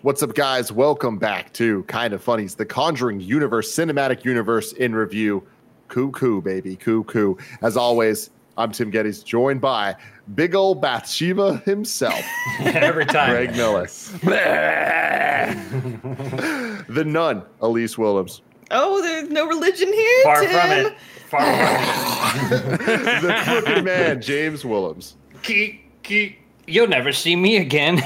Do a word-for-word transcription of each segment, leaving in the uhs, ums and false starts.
What's up, guys? Welcome back to Kind of Funny's The Conjuring Universe, Cinematic Universe in Review. Cuckoo, baby, cuckoo. As always, I'm Tim Geddes, joined by big old Bathsheba himself. Every time. Greg Millis. The nun, Elise Willems. Oh, there's no religion here, Far Tim. from it. Far from it. The crooked man, James Willems. Keek, keek. You'll never see me again.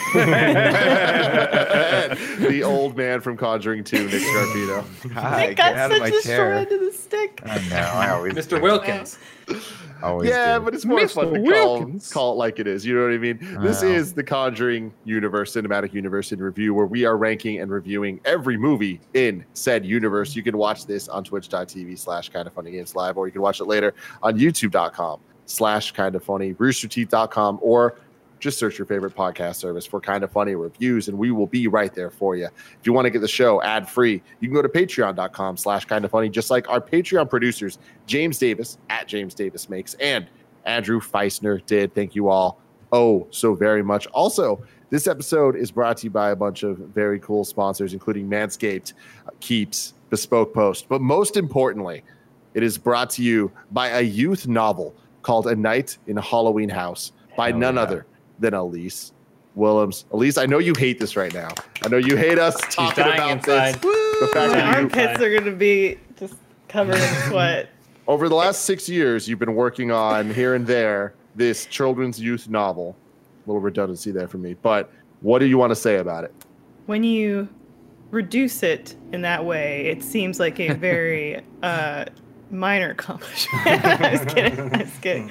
The old man from Conjuring two, Nick Scarpino. Hi, Nick get got out of my such a chair. short end of the stick. I know. I always Mister do. Wilkins. Always Yeah, do. but it's more Mister fun to call, Wilkins. call it like it is. You know what I mean? This Wow. is the Conjuring Universe, Cinematic Universe in Review, where we are ranking and reviewing every movie in said universe. You can watch this on twitch.tv slash kind of funny games live, or you can watch it later on youtube.com slash kind of funny, rooster teeth dot com, or just search your favorite podcast service for Kind of Funny Reviews, and we will be right there for you. If you want to get the show ad-free, you can go to patreon.com slash kind of funny, just like our Patreon producers, James Davis, at James Davis Makes, and Andrew Feisner did. Thank you all oh so very much. Also, this episode is brought to you by a bunch of very cool sponsors, including Manscaped, uh, Keeps, Bespoke Post. But most importantly, it is brought to you by a youth novel called A Night in a Halloween House by Hell none yeah. other than Elise Willems. Elise, I know you hate this right now. I know you hate us talking dying about inside. this. The fact My that you, armpits are going to be just covered in sweat. over the last six years, you've been working on here and there this children's youth novel. A little redundancy there for me, but what do you want to say about it? When you reduce it in that way, it seems like a very uh, minor accomplishment. I was kidding. I was kidding.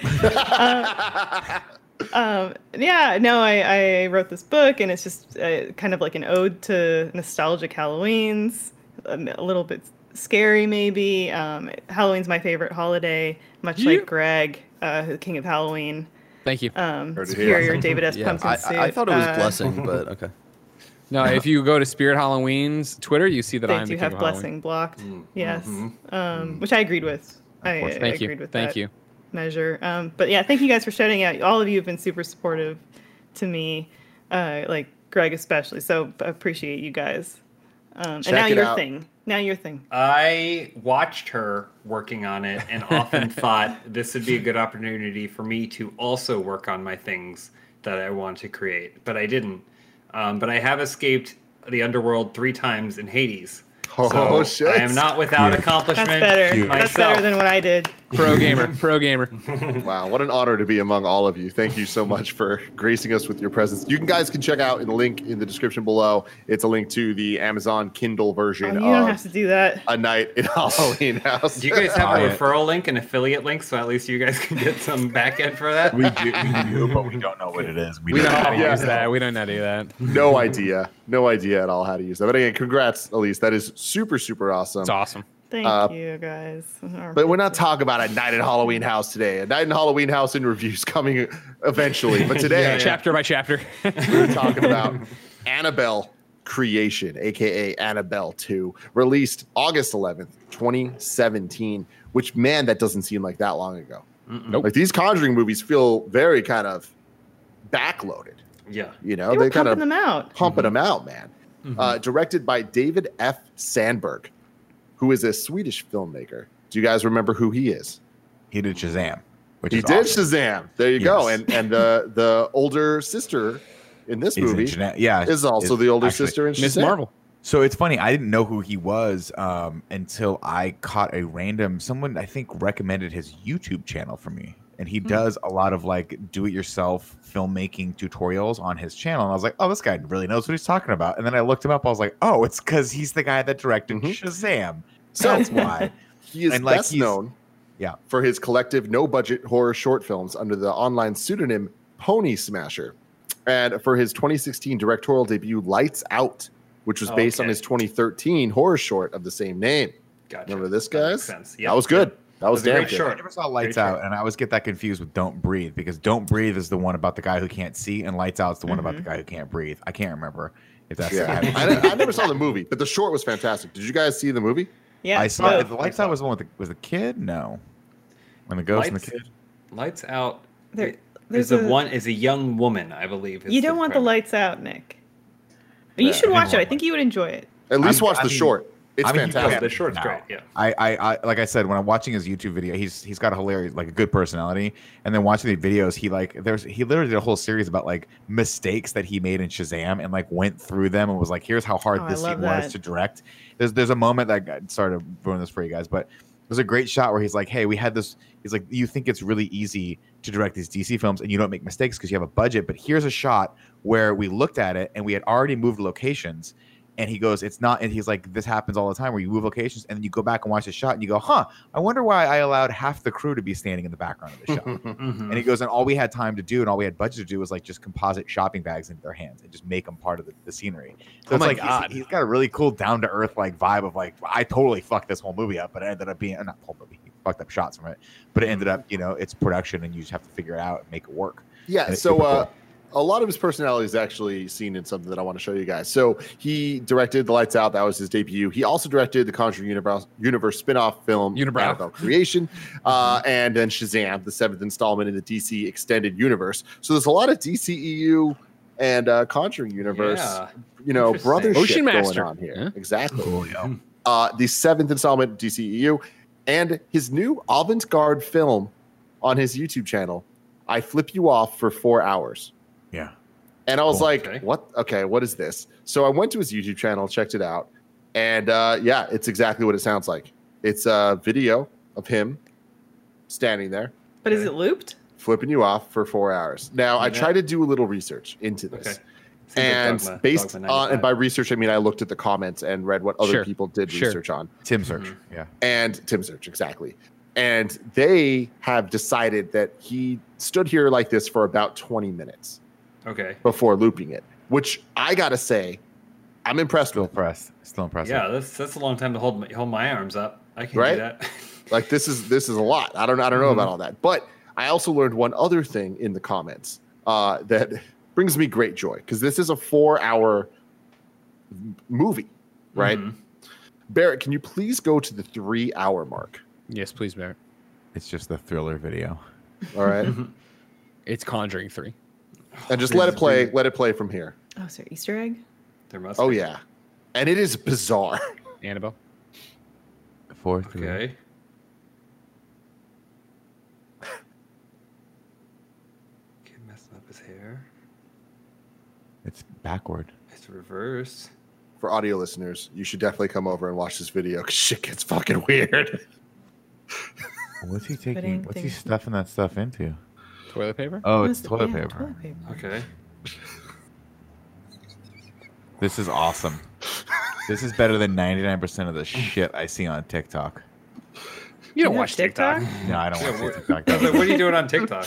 Uh, um, yeah, no, I, I wrote this book, and it's just uh, kind of like an ode to nostalgic Halloweens, a, a little bit scary maybe. Um, Halloween's my favorite holiday, much Yeah. like Greg, uh, the king of Halloween. Thank you. Um, Heard it superior here. David S. Yeah, Pumpkin I, suit. I, I thought it was Uh, blessing, but okay. No, if you go to Spirit Halloween's Twitter, you see that They I'm do the king have of blessing Halloween. blocked. Mm, Yes, mhm. um, which I agreed with. I, I Thank you. agreed with Thank that you. measure. Um, but yeah, thank you guys for shouting out. All of you have been super supportive to me, uh, like Greg especially. So I appreciate you guys. Um, Check and now it your out. thing. Now your thing. I watched her working on it and often thought this would be a good opportunity for me to also work on my things that I want to create, but I didn't. Um, but I have escaped the underworld three times in Hades. Oh, so shit. I am not without Cute. accomplishment. That's better. Cute. That's myself. better than what I did. Pro gamer. Pro gamer. Wow, what an honor to be among all of you. Thank you so much for gracing us with your presence. You can guys can check out in the link in the description below. It's a link to the Amazon Kindle Oh, version you don't of have to do that. A Night in Halloween House. Do you guys have Buy a it. referral link, an affiliate link, so at least you guys can get some back end for that? We do, we do, but we don't know what it is. We don't know how to Yeah. use that. We don't know how to do that. No idea. No idea at all how to use that. But again, congrats, Elise. That is super, super awesome. It's awesome. Thank Uh, you guys. But we're not talking about A Night in Halloween House today. A Night in Halloween House in reviews coming eventually. But today, Yeah, yeah. Chapter by chapter. we're talking about Annabelle Creation, aka Annabelle two, released August eleventh, twenty seventeen, which, man, that doesn't seem like that long ago. Nope. Like, these Conjuring movies feel very kind of backloaded. Yeah. You know, They were kind pumping of them out. pumping them out, man. Uh, directed by David F. Sandberg, who is a Swedish filmmaker. Do you guys remember who he is? He did Shazam, which He is did awesome. Shazam. There you go. Yes. And and the the older sister in this Is in movie Shazam- yeah, is also is the older actually- sister in Shazam. Miss Marvel. So it's funny. I didn't know who he was um, until I caught a random someone I think recommended his YouTube channel for me, and he does a lot of like do-it-yourself filmmaking tutorials on his channel. And I was like, oh, this guy really knows what he's talking about. And then I looked him up. I was like, oh, it's because he's the guy that directed Mhm. Shazam. So- That's why. He is And, like, best he's- known Yeah. for his collective no-budget horror short films under the online pseudonym Pony Smasher, and for his twenty sixteen directorial debut Lights Out, which was based on Okay. his twenty thirteen horror short of the same name. Gotcha. Remember this, That makes guys? sense. That was good. That was It was a damn great good. short. I never saw Lights Great Out, short. and I always get that confused with Don't Breathe, because Don't Breathe is the one about the guy who can't see, and Lights Out is the one about the guy who can't breathe. I can't remember if that's Yeah, the guy. I, I never saw the movie, but the short was fantastic. Did you guys see the movie? Yeah. I saw yeah. it. The Lights Out was the one with the, was the kid? No. When the ghost and Lights, the kid? Lights Out There- is there's a, a- one is a young woman, I believe. is You don't want the premise. lights out, Nick. You Yeah. should watch it. I Anyone think you would enjoy it. At least I'm- watch I the mean- short. It's I'm a huge fantastic. fan The short's now. great. Yeah. I, I, I, like I said, when I'm watching his YouTube video, he's he's got a hilarious, like a good personality. And then watching the videos, he like there's he literally did a whole series about like mistakes that he made in Shazam and like went through them and was like, here's how hard Oh, I this love scene was that. to direct. There's there's a moment that got, sorry to ruin this for you guys, but there's a great shot where he's like, hey, we had this. He's like, you think it's really easy to direct these D C films and you don't make mistakes because you have a budget, but here's a shot where we looked at it and we had already moved locations. And he goes, it's not, and he's like, this happens all the time where you move locations and then you go back and watch the shot and you go, huh, I wonder why I allowed half the crew to be standing in the background of the shot. Mhm. And he goes, and all we had time to do and all we had budget to do was like just composite shopping bags into their hands and just make them part of the, the scenery. So Oh it's my like, he's- God. he's got a really cool down to earth like vibe of like, I totally fucked this whole movie up, but it ended up being, uh, not whole movie, he fucked up shots from it, but it ended up, you know, it's production and you just have to figure it out and make it work. Yeah, And it's so super uh, cool. a lot of his personality is actually seen in something that I want to show you guys. So he directed The Lights Out. That was his debut. He also directed the Conjuring Universe, universe spin-off film, Unibrow. Annabelle Creation, uh, and then Shazam, the seventh installment in the D C Extended Universe. So there's a lot of D C E U and uh, Conjuring Universe, Yeah. you know, Interesting. brothership Ocean going Master. on here. Yeah. Exactly. Uh, the seventh installment D C E U, and his new avant-garde film on his YouTube channel, I Flip You Off for Four Hours. Yeah. And I was Cool. like, Okay. what? Okay, what is this? So I went to his YouTube channel, checked it out. And uh, yeah, it's exactly what it sounds like. It's a video of him standing there, But is Okay. it looped? flipping you off for four hours. Now, I Yeah. tried to do a little research into this. Okay. Seems like And Dogma- based Dogma on, and ninety-five. by research, I mean, I looked at the comments and read what other Sure. people did Sure. research on. Tim Search. Mhm. Yeah. And Tim Search, exactly. And they have decided that he stood here like this for about twenty minutes Okay. before looping it, which I gotta say, I'm impressed Still with. impressed. Still impressive. Yeah, that's that's a long time to hold my, hold my arms up. I can Right? do that. Like this is this is a lot. I don't I don't know Mhm. about all that, but I also learned one other thing in the comments uh, that brings me great joy because this is a four-hour movie, right? Mhm. Barrett, can you please go to the three-hour mark? Yes, please, Barrett. It's just the thriller video. All right, It's Conjuring three. and just This let is it play. great. Let it play from here. Oh, is there Easter egg? There must. Oh be. yeah, and it is bizarre. Annabelle. Four, three. Okay. Kid messing up his hair. It's backward. It's reversed. For audio listeners, you should definitely come over and watch this video because shit gets fucking weird. What's he taking? Putting What's he things- stuffing that stuff into? Toilet paper. Oh, What it's is it? toilet Yeah, paper. toilet paper. Okay. This is awesome. This is better than ninety-nine percent of the shit I see on TikTok. You don't You watch have TikTok. TikTok? No, I don't Yeah, watch what- TikTok. I was like, what are you doing on TikTok?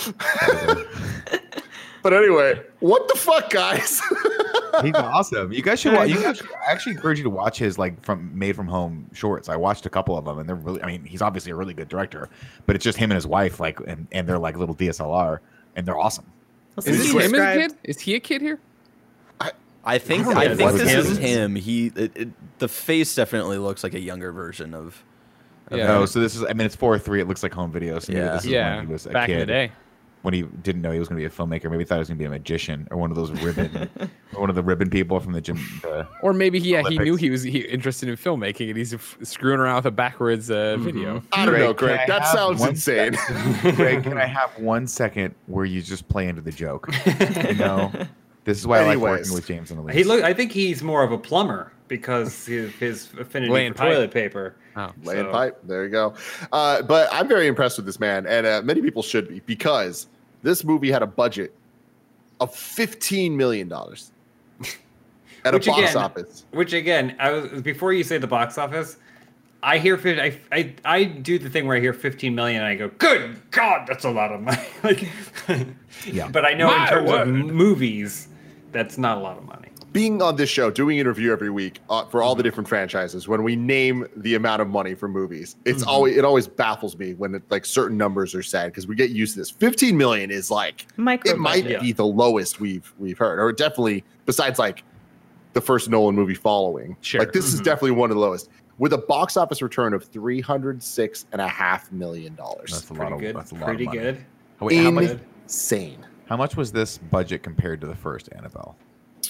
But anyway, what the fuck, guys? He's awesome. You guys should. Watch, you guys, I actually encourage you to watch his like from made from home shorts. I watched a couple of them, and they're really. I mean, he's obviously a really good director, but it's just him and his wife, like, and, and they're like little D S L R, and they're awesome. Well, Is since this you him as a described- kid? Is he a kid here? I think I don't I, know think what this this is is. him. He it, it, the face definitely looks like a younger version of. of Yeah. No, so this is. I mean, it's four or three. It looks like home video. So maybe Yeah. this is Yeah, when he was a back kid, in the day. when he didn't know he was going to be a filmmaker. Maybe he thought he was going to be a magician or one of those ribbon, or one of the ribbon people from the gym. The, Or maybe he, yeah, he knew Olympics. he was he, interested in filmmaking and he's f- screwing around with a backwards uh, video. I don't know, Greg, Greg. can I That have sounds one insane. Greg, can I have one second where you just play into the joke? You know, this is why I like Anyways. working with James and Elise. He look. I think he's more of a plumber because his, his affinity Laying for pipe. toilet paper. Oh. Laying So- pipe. There you go. Uh, but I'm very impressed with this man, and uh, many people should be because this movie had a budget of fifteen million dollars at Which a box again- office. Which again, I was before you say the box office. I hear fif- I, I I do the thing where I hear fifteen million and I go, good God, that's a lot of money. like, Yeah. But I know My in terms word. of movies, that's not a lot of money. Being on this show, doing an review every week uh, for all the different franchises, when we name the amount of money for movies, it's always it always baffles me when it, like certain numbers are said because we get used to this. fifteen million is like Micro it might budget. be the lowest we've we've heard, or definitely besides like the first Nolan movie following. Sure. Like this is Mhm. definitely one of the lowest with a box office return of three hundred six and a half million dollars. That's a Pretty lot of good. that's a lot Pretty of money. good. Wait, how much? Insane. How much was this budget compared to the first Annabelle?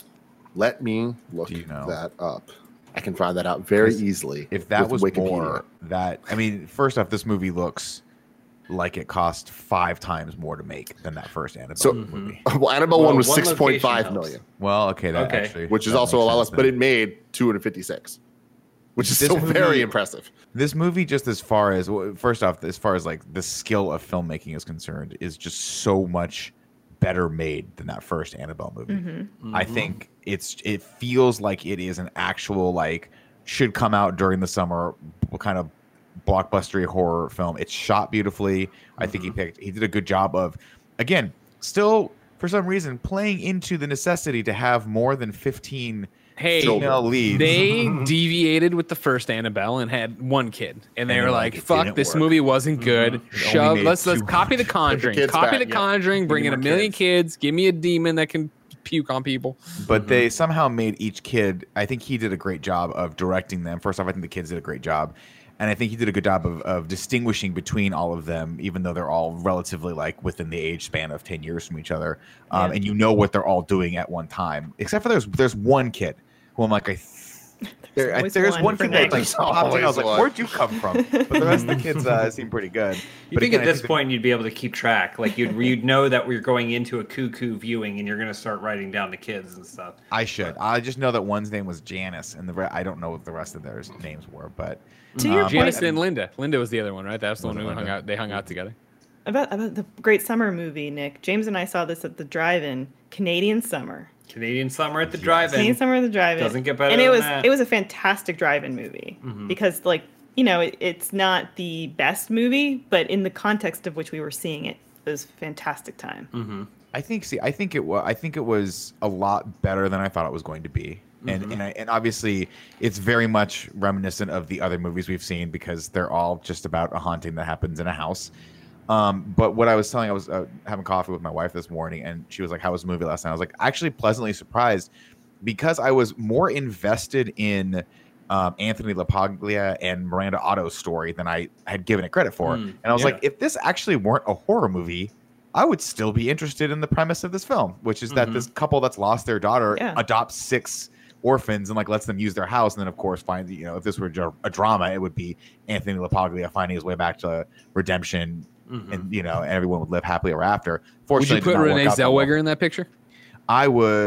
Let me look Do you know? that up. I can find that out very easily. If that with was Wikipedia. more, that I mean, first off, this movie looks like it cost five times more to make than that first Annabelle So- movie. Well, Annabelle Well, one was one six point five location million, Well, okay, that Okay. actually, which is that also a makes lot less, sense but then. it made two hundred fifty-six, which is This still movie- very impressive. This movie, just as far as well, first off, as far as like the skill of filmmaking is concerned, is just so much better made than that first Annabelle movie. Mm-hmm. I think it's it feels like it is an actual like should come out during the summer kind of blockbustery horror film. It's shot beautifully. I think he picked he did a good job of again still for some reason playing into the necessity to have more than fifteen Hey, female leads. they deviated with the first Annabelle and had one kid, and they And were they're like, like, it "Fuck, didn't this work. movie wasn't good. only Shove. made Let's let's two copy the Conjuring. kids Copy back, the yeah. Conjuring. Bring in a more million kids. kids. Give me a demon that can puke on people." But they somehow made each kid. I think he did a great job of directing them. First off, I think the kids did a great job, and I think he did a good job of, of distinguishing between all of them, even though they're all relatively like within the age span of ten years from each other, um, Yeah. and you know what they're all doing at one time. Except for there's there's one kid who I'm like, I, there, I always there's one one for kid that Nick. like popped in. I was like, Always one. where'd you come from? But the rest of the kids uh, seem pretty good. You But think again, at I this the- point you'd be able to keep track, like you'd you'd know that we're going into a cuckoo viewing, and you're going to start writing down the kids and stuff. I should. I just know that one's name was Janice, and the re- I don't know what the rest of their names were, but. To your Um, point Janice and Linda. Linda was the other one, right? That's the Was one it who hung Linda? out. They hung out together. about about the Great Summer movie, Nick. James and I saw this at the drive-in. Canadian Summer. Canadian Summer at the Canadian drive-in. Summer at the drive-in. Doesn't get better And it than was that. it was a fantastic drive-in movie because like you know it, it's not the best movie, but in the context of which we were seeing it, it was a fantastic time. I think. See, I think it was. I think it was a lot better than I thought it was going to be, and and, I, and obviously it's very much reminiscent of the other movies we've seen because they're all just about a haunting that happens in a house. Um, but what I was telling, I was uh, having coffee with my wife this morning, and she was like, "How was the movie last night?" I was like, actually pleasantly surprised because I was more invested in um, Anthony LaPaglia and Miranda Otto's story than I had given it credit for. Mm, and I was yeah. like, if this actually weren't a horror movie, I would still be interested in the premise of this film, which is that Mhm. this couple that's lost their daughter Yeah. adopts six orphans and like lets them use their house, and then of course finds, you know, if this were dra- a drama, it would be Anthony LaPaglia finding his way back to redemption, Mhm. and you know, and everyone would live happily ever after. Would Fortunately, you it did put not work Renee out that well. Zellweger in that picture? I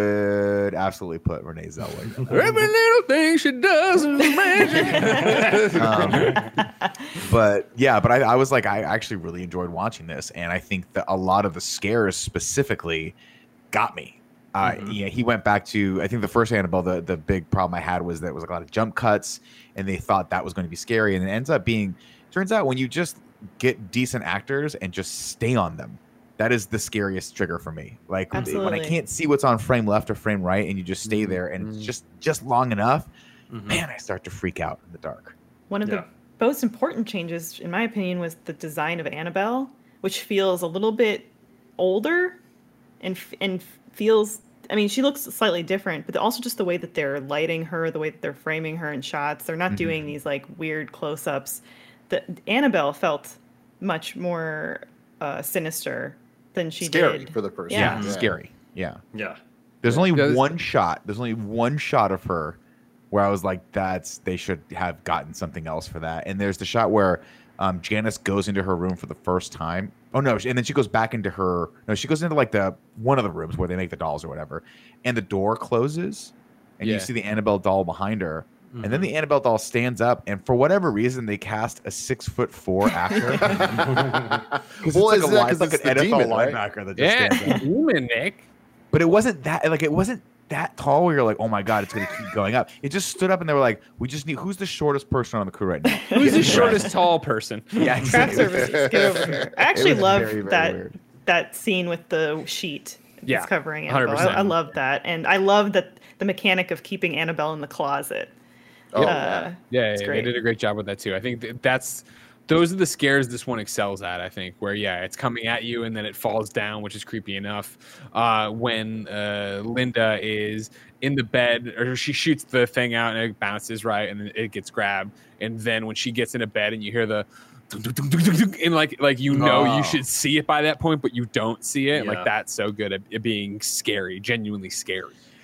would absolutely put Renee Zellweger. Every little thing she does is magic. um, but yeah, but I, I was like, I actually really enjoyed watching this, and I think that a lot of the scares specifically got me. Uh, Mhm. Yeah, he went back to, I think the first Annabelle, the, the big problem I had was that it was like a lot of jump cuts, and they thought that was going to be scary, and it ends up being, turns out when you just get decent actors and just stay on them, that is the scariest trigger for me. Like when I Absolutely. can't see what's on frame left or frame right, and you just stay Mhm. there, and it's Mhm. just just long enough, Mhm. man, I start to freak out in the dark. One of Yeah. the most important changes, in my opinion, was the design of Annabelle, which feels a little bit older and f- and feels. I mean, she looks slightly different, but also just the way that they're lighting her, the way that they're framing her in shots. They're not Mhm. doing these like weird close-ups. The Annabelle felt much more uh, sinister than she Scary did. for the first. Yeah. one, Scary. Yeah. Yeah. There's only Because- one shot. There's only one shot of her where I was like, "That's they should have gotten something else for that." And there's the shot where um, Janice goes into her room for the first time. Oh no! And then she goes back into her. No, she goes into like the one of the rooms where they make the dolls or whatever, and the door closes, and Yeah. you see the Annabelle doll behind her. And then the Annabelle doll stands up, and for whatever reason, they cast a six foot four actor. Because Well, it's is like, a, that line- 'cause it's like it's an the N F L demon, right? linebacker that just Yeah, stands up. demon, Nick. But it wasn't that like it wasn't that tall where you're like, oh my god, it's gonna keep going up. It just stood up and they were like, we just need who's the shortest person on the crew right now? Who's the shortest tall person? Yeah, Craft exactly. services, get over here. I actually was love very, very that weird. that scene with the sheet. Yeah, that's covering one hundred Annabelle. I, I percent. love that, and I love that the mechanic of keeping Annabelle in the closet. Oh, uh, Yeah, yeah, It's they great. did a great job with that too. I think th- that's those are the scares this one excels at. I think where yeah, it's coming at you and then it falls down, which is creepy enough. Uh, when uh, Linda is in the bed, or she shoots the thing out and it bounces right, and then it gets grabbed, and then when she gets into bed and you hear the and like like you know Oh. you should see it by that point, but you don't see it. Yeah. Like that's so good at it being scary, genuinely scary.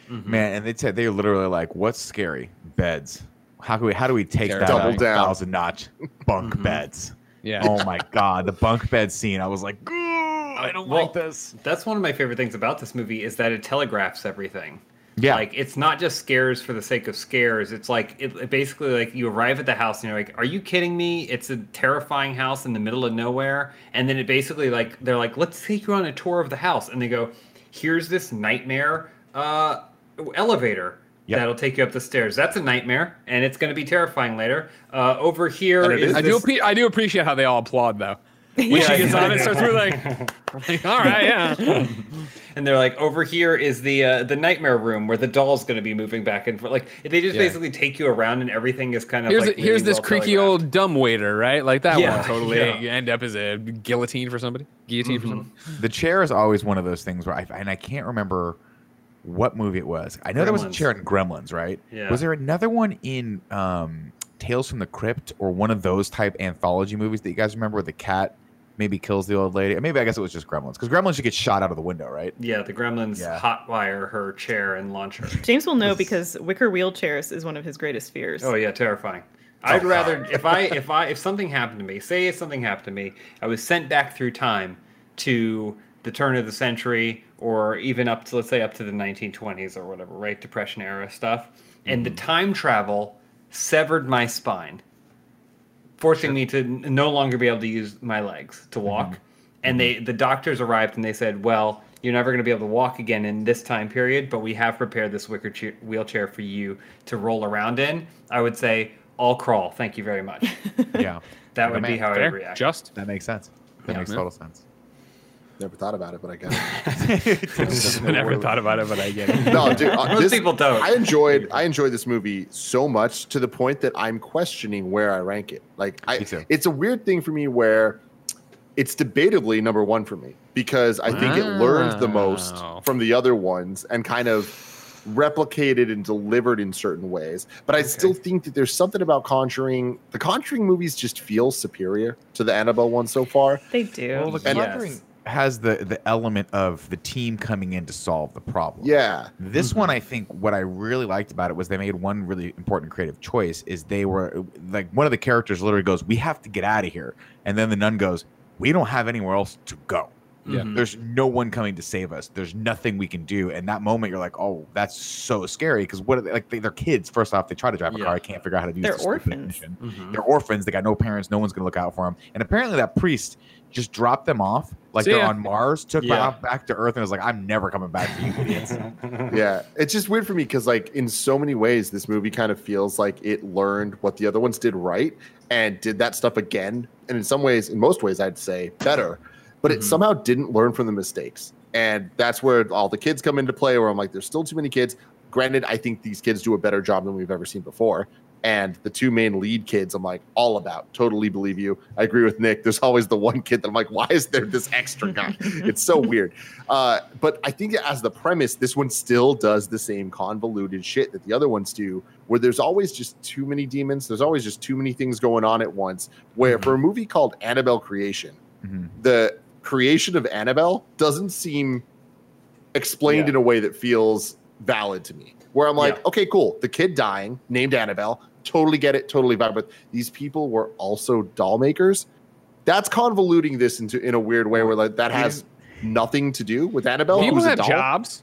Mm-hmm. Man, and they said they were literally like, "What's scary? Beds. How can we? How do we take that Double up a down. thousand notch? Bunk Mm-hmm. beds. Yeah. Oh my god, the bunk bed scene. I was like, "Gah, I don't Well, like this." That's one of my favorite things about this movie is that it telegraphs everything. Yeah. Like it's not just scares for the sake of scares. It's like it, it basically like you arrive at the house and you're like, "Are you kidding me? It's a terrifying house in the middle of nowhere." And then it basically like they're like, "Let's take you on a tour of the house." And they go, "Here's this nightmare uh, elevator Yep. that'll take you up the stairs. That's a nightmare, and it's going to be terrifying later." Uh, over here And it is is I do this- appre- I do appreciate how they all applaud though. When Yeah, she gets on, it yeah. starts with like, like, all right, yeah. And they're like, over here is the uh, the nightmare room where the doll's going to be moving back and forth. Like they just Yeah. basically take you around, and everything is kind of Here's like a, here's really this well creaky telegraphed. old dumb waiter, right? Like that Yeah, one totally yeah. you end up as a guillotine for somebody, guillotine for somebody. The chair is always one of those things where I and I can't remember what movie it was. I know there was a Gremlins. chair in Gremlins, right? Yeah. Was there another one in um, Tales from the Crypt or one of those type anthology movies that you guys remember where the cat maybe kills the old lady? Or maybe I guess it was just Gremlins because Gremlins you get shot out of the window, right? Yeah, the Gremlins Yeah. hotwire her chair and launch her. James will know because wicker wheelchairs is one of his greatest fears. Oh yeah, terrifying. I'd rather if I if I if something happened to me, say if something happened to me, I was sent back through time to the turn of the century or even up to let's say up to the nineteen twenties or whatever, right? Depression era stuff. And the time travel severed my spine, forcing me to n- no longer be able to use my legs to walk. And they the doctors arrived and they said, "Well, you're never going to be able to walk again in this time period, but we have prepared this wicker che- wheelchair for you to roll around in." I would say, "I'll crawl. Thank you very much." Yeah. That Like a would be man. how I Fair, would react. just That makes sense. That Yeah. makes Yeah. total sense. Never thought about it, but I get it. I never thought about it, but I get it. No, dude, uh, Most this- people don't. I enjoyed I enjoyed this movie so much to the point that I'm questioning where I rank it. Like, I, Me too. it's a weird thing for me where it's debatably number one for me because I think it learned the most Wow. from the other ones and kind of replicated and delivered in certain ways. But I still think that there's something about Conjuring. The Conjuring movies just feel superior to the Annabelle one so far. They do. Well, the And- Conjuring has the the element of the team coming in to solve the problem. Yeah. This one, I think, what I really liked about it was they made one really important creative choice. Is they were like one of the characters literally goes, "We have to get out of here," and then the nun goes, "We don't have anywhere else to go. Yeah. Mhm. There's no one coming to save us. There's nothing we can do." And that moment, you're like, "Oh, that's so scary." Because what? Are they, like they, they're kids. First off, they try to drive a Yeah. car. I can't figure out how to use. They're the stupid orphans. ignition. Mhm. They're orphans. They got no parents. No one's gonna look out for them. And apparently, that priest just dropped them off like See they're ya. on Mars. Took them Yeah. out back to Earth and was like, "I'm never coming back to you idiots." Yeah, it's just weird for me because, like, in so many ways, this movie kind of feels like it learned what the other ones did right and did that stuff again. And in some ways, in most ways, I'd say better, but it Mhm. somehow didn't learn from the mistakes. And that's where all the kids come into play, where I'm like, there's still too many kids. Granted, I think these kids do a better job than we've ever seen before. And the two main lead kids, I'm like, all about. Totally believe you. I agree with Nick. There's always the one kid that I'm like, why is there this extra guy? It's so weird. Uh, but I think as the premise, this one still does the same convoluted shit that the other ones do, where there's always just too many demons. There's always just too many things going on at once. Where Mhm. for a movie called Annabelle Creation, Mhm. the creation of Annabelle doesn't seem explained Yeah. in a way that feels valid to me. Where I'm like, Yeah. okay, cool. The kid dying, named Annabelle, totally get it, totally vibe. But these people were also doll makers. That's convoluting this into in a weird way where like that has nothing to do with Annabelle. People who's a have doll. jobs.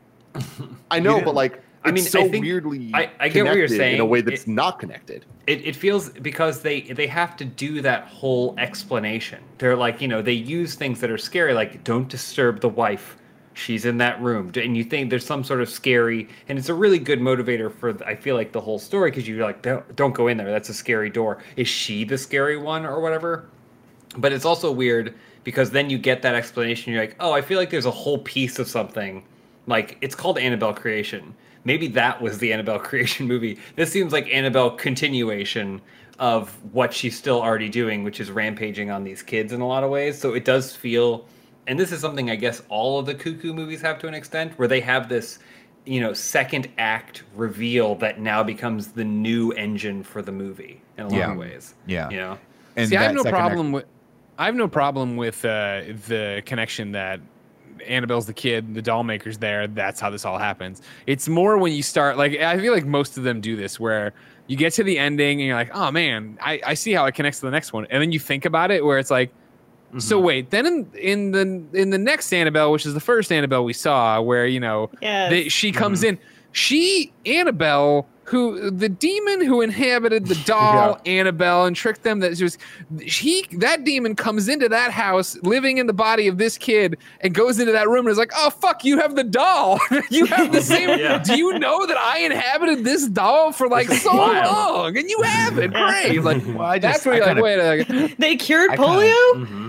I know, You but like, I it's mean, so I think- weirdly I- I get what you're connected in a saying. way that's It- not connected. It, it feels because they they have to do that whole explanation. They're like, you know, they use things that are scary, like don't disturb the wife. She's in that room, and you think there's some sort of scary, and it's a really good motivator for I feel like the whole story because you're like, don't, don't go in there. That's a scary door. Is she the scary one or whatever? But it's also weird because then you get that explanation. You're like, oh, I feel like there's a whole piece of something. Like it's called Annabelle Creation. Maybe that was the Annabelle Creation movie. This seems like Annabelle continuation of what she's still already doing, which is rampaging on these kids in a lot of ways. So it does feel, and this is something I guess all of the Cuckoo movies have to an extent, where they have this, you know, second act reveal that now becomes the new engine for the movie in a lot Yeah. of ways. Yeah. You know? And See, I have that no second act- problem with. I have no problem with uh, the connection that Annabelle's the kid, the doll maker's there. That's how this all happens. It's more when you start, like, I feel like most of them do this, where you get to the ending and you're like, oh man, I, I see how it connects to the next one. And then you think about it where it's like, mm-hmm. so wait, then in, in the in the next Annabelle, which is the first Annabelle we saw, where, you know, yes. they, she comes Mm-hmm. in, she, Annabelle, who the demon who inhabited the doll Yeah. Annabelle and tricked them, that was he that demon comes into that house living in the body of this kid and goes into that room and is like, oh fuck, you have the doll. You have the same Yeah. do you know that I inhabited this doll for like This is so wild. long and you have it? Great. Like, Well, I that's just, where I you're like, kinda, wait a second. They cured I kinda- polio?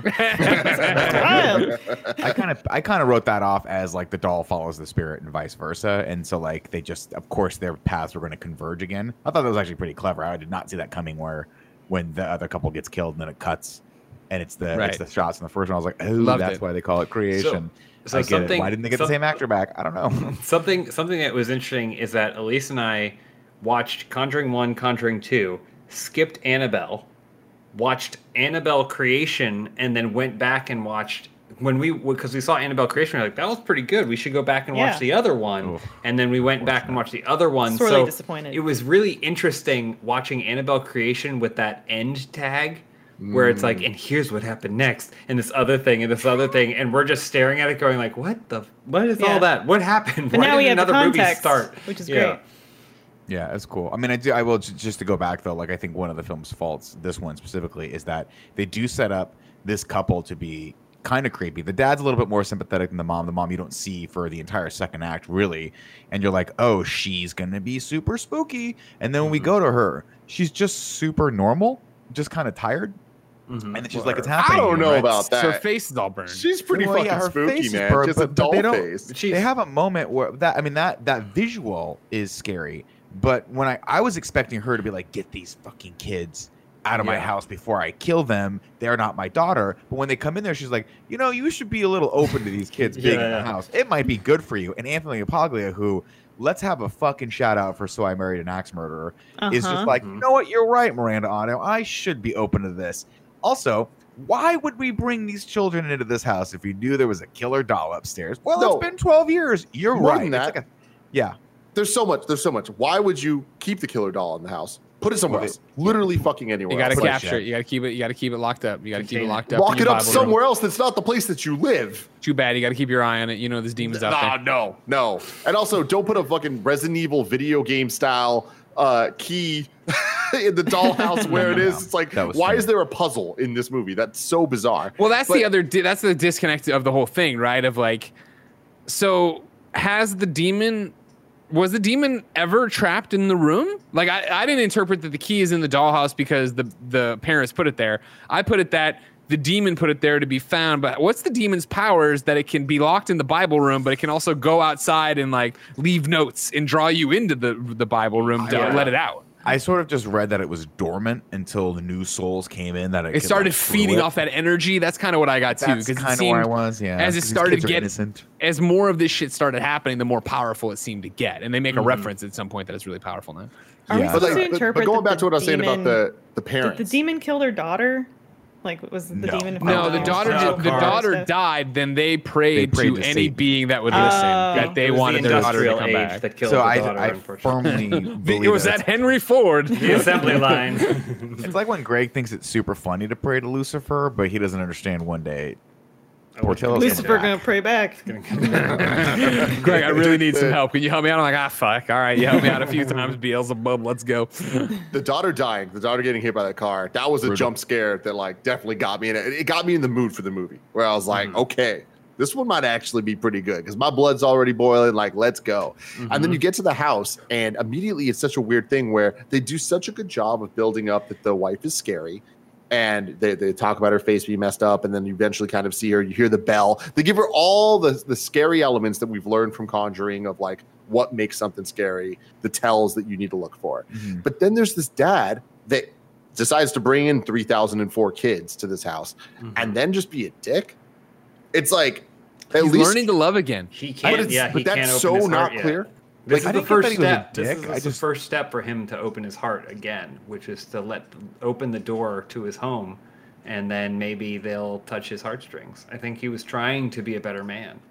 Mhm. Wild. I kind of, I kind of wrote that off as like the doll follows the spirit and vice versa, and so like they just, of course, their paths were going to converge again. I thought that was actually pretty clever. I did not see that coming. Where when the other couple gets killed and then it cuts, and it's the Right. it's the shots in the first one. I was like, oh, Loved that's it. why they call it creation. So I get it. something- Why didn't they get some- the same actor back? I don't know. Something something that was interesting is that Elise and I watched Conjuring one, Conjuring two, skipped Annabelle, watched Annabelle Creation, and then went back and watched when we because we saw Annabelle Creation. We were like, that was pretty good. We should go back and Yeah. watch the other one. Oof. And then we went back and watched the other one. Sorely so disappointed. it was really interesting watching Annabelle Creation with that end tag. Where it's like, and here's what happened next, and this other thing, and this other thing, and we're just staring at it, going like, "What the? What is Yeah. all that? What happened? But Why now did we have the another movie context, start?" which is Yeah. great. Yeah, it's cool. I mean, I do. I will j- just to go back though. Like, I think one of the film's faults, this one specifically, is that they do set up this couple to be kind of creepy. The dad's a little bit more sympathetic than the mom. The mom you don't see for the entire second act, really, and you're like, oh, she's gonna be super spooky. And then when we go to her, she's just super normal, just kind of tired, Mhm. and then she's like, it's I happening. don't know right? about that. Her face is all burned. She's pretty Well, fucking yeah, her spooky, face is man. burnt, Just a but- but doll they don't- face. She's- They have a moment where that I mean that that visual is scary, but when I I was expecting her to be like, get these fucking kids out of my Yeah. house before I kill them. They're not my daughter. But when they come in there, she's like, you know, you should be a little open to these kids being Yeah, in the yeah. house. It might be good for you. And Anthony Apaglia, who let's have a fucking shout out for So I Married an Axe Murderer, is Uh-huh. just like, Mhm. you know what, you're right, Miranda Otto. I should be open to this. Also, why would we bring these children into this house if we knew there was a killer doll upstairs? Well, No. it's been twelve years. You're More right. than It's that. like a- yeah. There's so much. There's so much. Why would you keep the killer doll in the house? Put it somewhere Right. else. Literally fucking anywhere. You got to else. Put it capture shed. it. You got to keep it. You got to keep it locked up. You got to keep it Contain it. locked up. Lock in it your up Bible somewhere room. else that's not the place that you live. Too bad. You got to keep your eye on it. You know, there's demons out Nah, there. no, no. And also, don't put a fucking Resident Evil video game style uh, key in the dollhouse where it No, is. no. It's like, That was why strange. is there a puzzle in this movie? That's so bizarre. Well, that's But- the other. Di- that's the disconnect of the whole thing, right? Of like, so has the demon? Was the demon ever trapped in the room? Like, I, I didn't interpret that the key is in the dollhouse because the the parents put it there. I put it that the demon put it there to be found. But what's the demon's powers that it can be locked in the Bible room, but it can also go outside and like leave notes and draw you into the the Bible room to Yeah. let it out? I sort of just read that it was dormant until the new souls came in. That it, It could, started like, through feeding it. off that energy. That's kind of what I got too. That's Because kind it of where I seemed was. Yeah, as it 'cause these started kids are get- innocent. as more of this shit started happening, the more powerful it seemed to get. And they make a Mhm. reference at some point that it's really powerful now. Are we Yeah. But, supposed like, to but, interpret but going that back to the what I was saying about demon- the the parents. Did the demon kill their daughter? Like, was the No. demon? No, found the out? daughter No, did, the Carl. daughter died. Then they prayed, They prayed to, to any Satan. being that would Oh. listen. That they It was wanted the their daughter to industrial come age back. that killed So the I, daughter, I unfortunately. firmly believe It was that that Henry Ford. The assembly line. It's like when Greg thinks it's super funny to pray to Lucifer, but he doesn't understand one day Portillo's Lucifer coming gonna back. pray back. Greg, I really need some help. Can you help me out? I'm like, ah, fuck. All right, you helped me out a few times, Beelzebub. Let's go. the daughter dying, the daughter getting hit by that car, that was a Brutal. jump scare that like definitely got me in it. It got me in the mood for the movie where I was like, Mhm. okay, this one might actually be pretty good because my blood's already boiling. Like, let's go. And then you get to the house, and immediately it's such a weird thing where they do such a good job of building up that the wife is scary. And they, they talk about her face being messed up, and then you eventually kind of see her. You hear the bell. They give her all the, the scary elements that we've learned from Conjuring of like what makes something scary, the tells that you need to look for. Mhm. But then there's this dad that decides to bring in three thousand four kids to this house and then just be a dick. It's like, at He's least, learning to love again. He but, can't. it's, Yeah, he but that's can't open so his not heart yet. clear. This Like, is I the didn't get that first he was a step. This dick. is I the just- first step for him to open his heart again, which is to let open the door to his home, and then maybe they'll touch his heartstrings. I think he was trying to be a better man.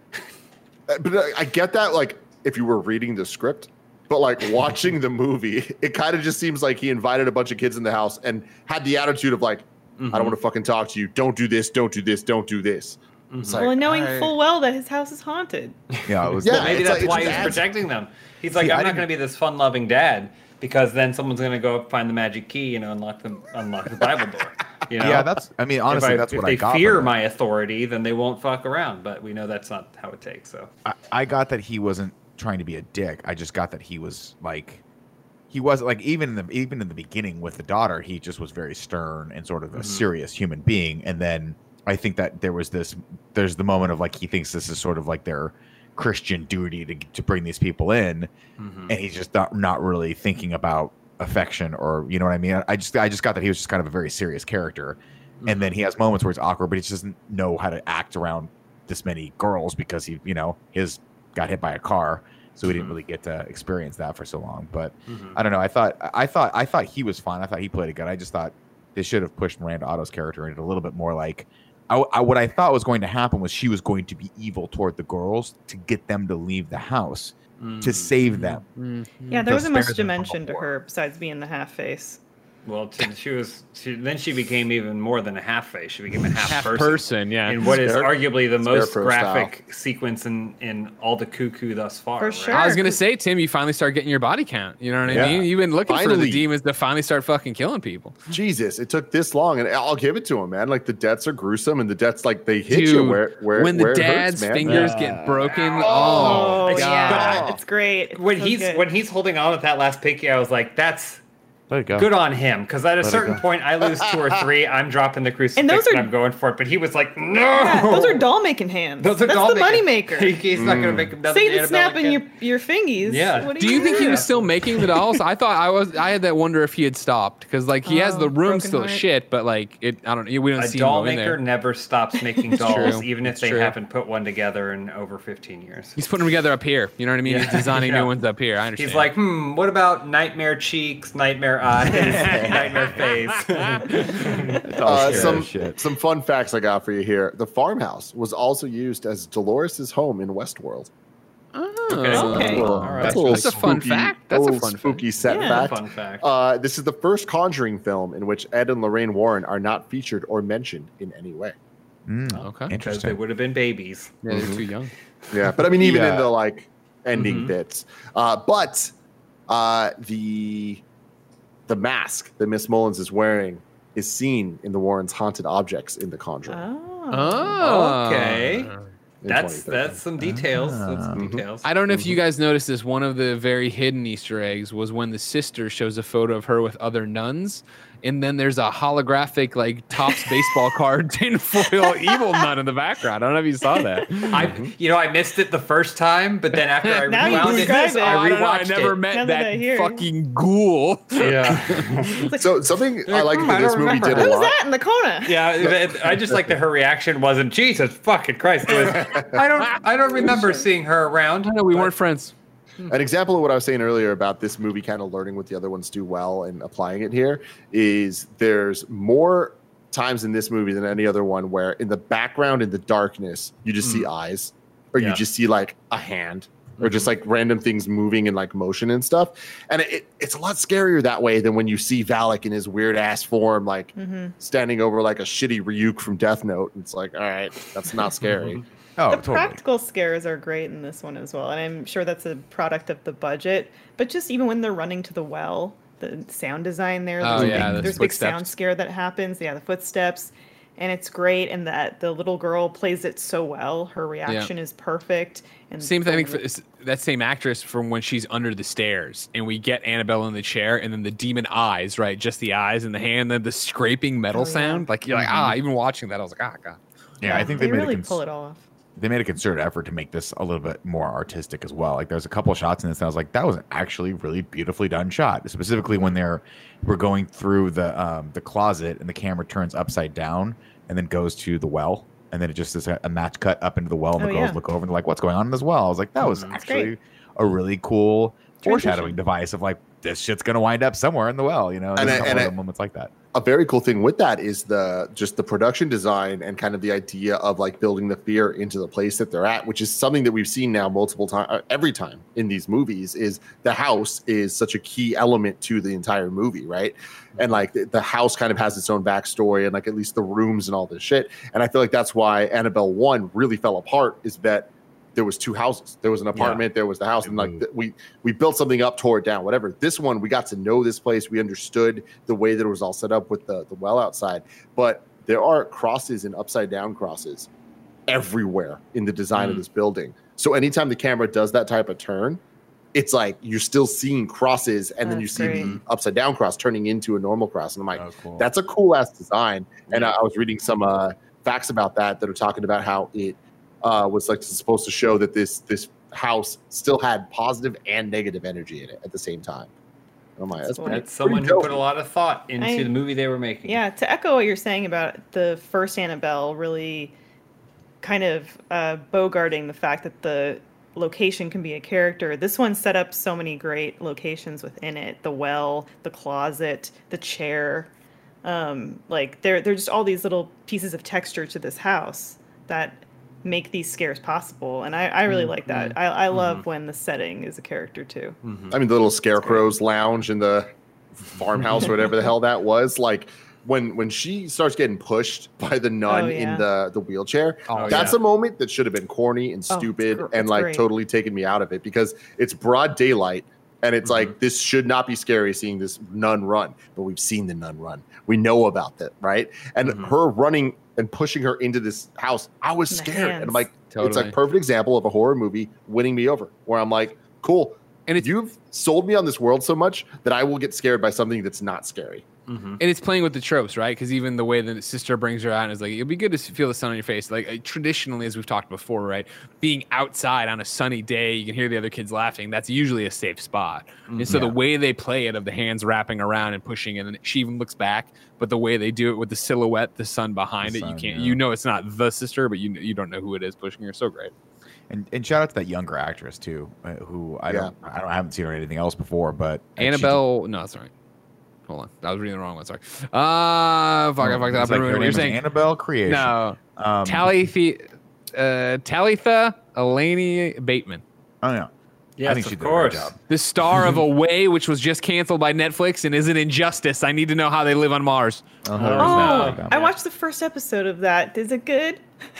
But I get that, like, if you were reading the script, but like watching the movie, it kind of just seems like he invited a bunch of kids in the house and had the attitude of like, mm-hmm. I don't want to fucking talk to you. Don't do this. Don't do this. Don't do this. Mm-hmm. Like, well, and knowing I... full well that his house is haunted. Yeah, it was. Yeah, maybe that's like, why he was protecting them. He's like, See, I'm not going to be this fun-loving dad because then someone's going to go find the magic key, you know, unlock the unlock the Bible door. You know? Yeah, that's. I mean, honestly, I, that's if what they I got. If they fear from my authority, then they won't fuck around. But we know that's not how it takes. So I, I got that he wasn't trying to be a dick. I just got that he was like, he wasn't like even in the even in the beginning with the daughter, he just was very stern and sort of a mm-hmm. serious human being. And then I think that there was this. There's the moment of like he thinks this is sort of like their Christian duty to to bring these people in, mm-hmm. and he's just not not really thinking about affection or you know what I mean. I just I just got that he was just kind of a very serious character, mm-hmm. and then he has moments where it's awkward, but he just doesn't know how to act around this many girls because he you know his got hit by a car, so we mm-hmm. didn't really get to experience that for so long. But mm-hmm. I don't know. I thought I thought I thought he was fine. I thought he played it good. I just thought they should have pushed Miranda Otto's character into a little bit more like. I, I, what I thought was going to happen was she was going to be evil toward the girls to get them to leave the house mm. to save them. Mm-hmm. Yeah, there wasn't much dimension to her besides being the half face. Well, she was. She, then she became even more than a half face. She became a half, half person. person. Yeah, in what is arguably the most graphic style. sequence in, in all the Cuckoo thus far. For right? sure. I was gonna say, Tim, you finally start getting your body count. You know what I yeah. mean? You've been looking finally. for the demons to finally start fucking killing people. Jesus, it took this long, and I'll give it to him, man. Like the deaths are gruesome, and the deaths like they hit Dude, you where where when the where dad's hurts, fingers yeah. get broken. Oh, Oh, yeah, God. it's great. It's when so he's good. when he's holding on with that last pinky, I was like, that's. Let it go. Good on him, because at a Let certain point, I lose two or three. I'm dropping the crucifix and, those are, and I'm going for it. But he was like, no. Yeah, those are doll making hands. Those are That's doll the money maker. He, he's mm. not going to make them. Say the snapping your your fingies. Yeah. What do you, you think he was still making the dolls? I thought I was. I had that wonder if he had stopped because like he oh, has the room still heart. shit, but like it. I don't. We don't a see doll him in maker there. never stops making dolls, true. even if it's they true. haven't put one together in over fifteen years. He's putting them together up here. You know what I mean? Yeah. He's designing yeah. new ones up here. I understand. He's like, hmm. What about nightmare cheeks, nightmare eyes, nightmare face? uh, some shit. some fun facts I got for you here. The farmhouse was also used as Dolores' home in Westworld. Oh, okay. okay. All right. That's, that's a fun spooky, fact. That's a fun spooky fact. set yeah. fact. Fun fact. Uh, this is the first Conjuring film in which Ed and Lorraine Warren are not featured or mentioned in any way. Mm, okay, because they would have been babies. Yeah, they're mm-hmm. too young. Yeah, but I mean, even yeah. in the like ending mm-hmm. bits. Uh, but uh, the the mask that Miss Mullins is wearing is seen in the Warrens' haunted objects in The Conjuring. Oh, oh. okay. That's that's some details. Ah. That's some Mm-hmm. details. I don't know if you guys noticed this. One of the very hidden Easter eggs was when the sister shows a photo of her with other nuns, and then there's a holographic like Topps baseball card tinfoil evil nun in the background. I don't know if you saw that. I, you know, I missed it the first time, but then after I Now you rewound it, describe it. I Oh, I, don't know, I rewatched never it. met Now that I that hear it. fucking ghoul. Yeah. So something I like Hmm, that I this don't movie remember. did a who's lot. that in the corner? Yeah, it- I just like that her reaction wasn't Jesus fucking Christ. It was, I don't I don't remember seeing her around. I know we but- weren't friends. An example of what I was saying earlier about this movie kind of learning what the other ones do well and applying it here is there's more times in this movie than any other one where in the background in the darkness you just see eyes or Yeah. you just see like a hand or just like random things moving in like motion and stuff. And it, it, it's a lot scarier that way than when you see Valak in his weird ass form, like Mm-hmm. standing over like a shitty Ryuk from Death Note. It's like, all right, that's not scary. Oh, The totally. practical scares are great in this one as well, and I'm sure that's a product of the budget. But just even when they're running to the well, the sound design there, Oh, there's a yeah, big, those there's a big sound footsteps. scare that happens. Yeah, the footsteps, and it's great. And that the little girl plays it so well. Her reaction is perfect. And Same thing for this- that same actress from when she's under the stairs and we get Annabelle in the chair and then the demon eyes, right? Just the eyes and the hand, then the scraping metal Oh, yeah. sound. Like you're like, ah, even watching that, I was like, ah, God. Yeah, I think they, they, made really a cons- pull it off. they made a concerted effort to make this a little bit more artistic as well. Like there's a couple shots in this, and I was like, that was actually really beautifully done shot. Specifically when they're we're going through the um, the closet and the camera turns upside down and then goes to the well, and then it just is a, a match cut up into the well, and Oh, the girls yeah. look over and they're like, what's going on in this well? I was like, that was It's actually great. a really cool foreshadowing transition. device of like this shit's gonna wind up somewhere in the well, you know. And There's I- a couple and of I- moments like that. A very cool thing with that is the just the production design and kind of the idea of like building the fear into the place that they're at, which is something that we've seen now multiple times, uh, every time in these movies. Is the house is such a key element to the entire movie, right? And like the, the house kind of has its own backstory and like at least the rooms and all this shit. And I feel like that's why Annabelle one really fell apart. Is that there was two houses. There was an apartment, there was the house, and like th- we we built something up, tore it down, whatever. This one, we got to know this place. We understood the way that it was all set up with the, the well outside. But there are crosses and upside down crosses everywhere in the design Mm. of this building. So anytime the camera does that type of turn, it's like you're still seeing crosses, and then you That's see great. the upside down cross turning into a normal cross. And I'm like, Oh, cool. that's a cool ass design. And I, I was reading some uh, facts about that that are talking about how it uh, was like supposed to show that this this house still had positive and negative energy in it at the same time. I'm like, that's Cool. pretty, That's someone pretty who dope. put a lot of thought into I- the movie they were making. Yeah, to echo what you're saying about the first Annabelle really kind of uh, bogarting the fact that the location can be a character. This one set up so many great locations within it: the well, the closet, the chair. Um, like there, there's just all these little pieces of texture to this house that make these scares possible, and I, I really like that. I, I love when the setting is a character too. Mhm. I mean, the little scarecrows lounge in the farmhouse or whatever the hell that was. Like when when she starts getting pushed by the nun Oh, yeah. in the the wheelchair, Oh, that's yeah. a moment that should have been corny and Oh, it's stupid gr- and it's like great. totally taken me out of it because it's broad daylight. And it's like, this should not be scary seeing this nun run, but we've seen the nun run. We know about that, right? And Mhm. her running and pushing her into this house, I was And the scared. And I'm hands. like, it's Totally. a perfect example of a horror movie winning me over, where I'm like, cool. And it's You've sold me on this world so much that I will get scared by something that's not scary. Mhm. and it's playing with the tropes, right? Because even the way the sister brings her out and is like, it'll be good to feel the sun on your face. Like uh, traditionally, as we've talked before, right? Being outside on a sunny day, you can hear the other kids laughing. That's usually a safe spot. And so the way they play it, of the hands wrapping around and pushing, and then she even looks back, but the way they do it with the silhouette, the sun behind The it, sun, you can't, yeah. you know, it's not the sister, but you you don't know who it is pushing her. So great. And and shout out to that younger actress too, uh, who I don't I don't I haven't seen her in anything else before, but and she- Annabelle, no, that's right. Hold on, I was reading the wrong one. Sorry. Uh, fuck, I fucked it's up. like What her you're name is saying? Annabelle Creation. No, um, Talitha, uh, Talitha Eleni Bateman, Oh yeah, I Yes, think she of did a great course. job. the star of Away, which was just canceled by Netflix and is an injustice. I need to know how they live on Mars. Uh-huh. Oh, Oh, no. I watched the first episode of that. Is it good?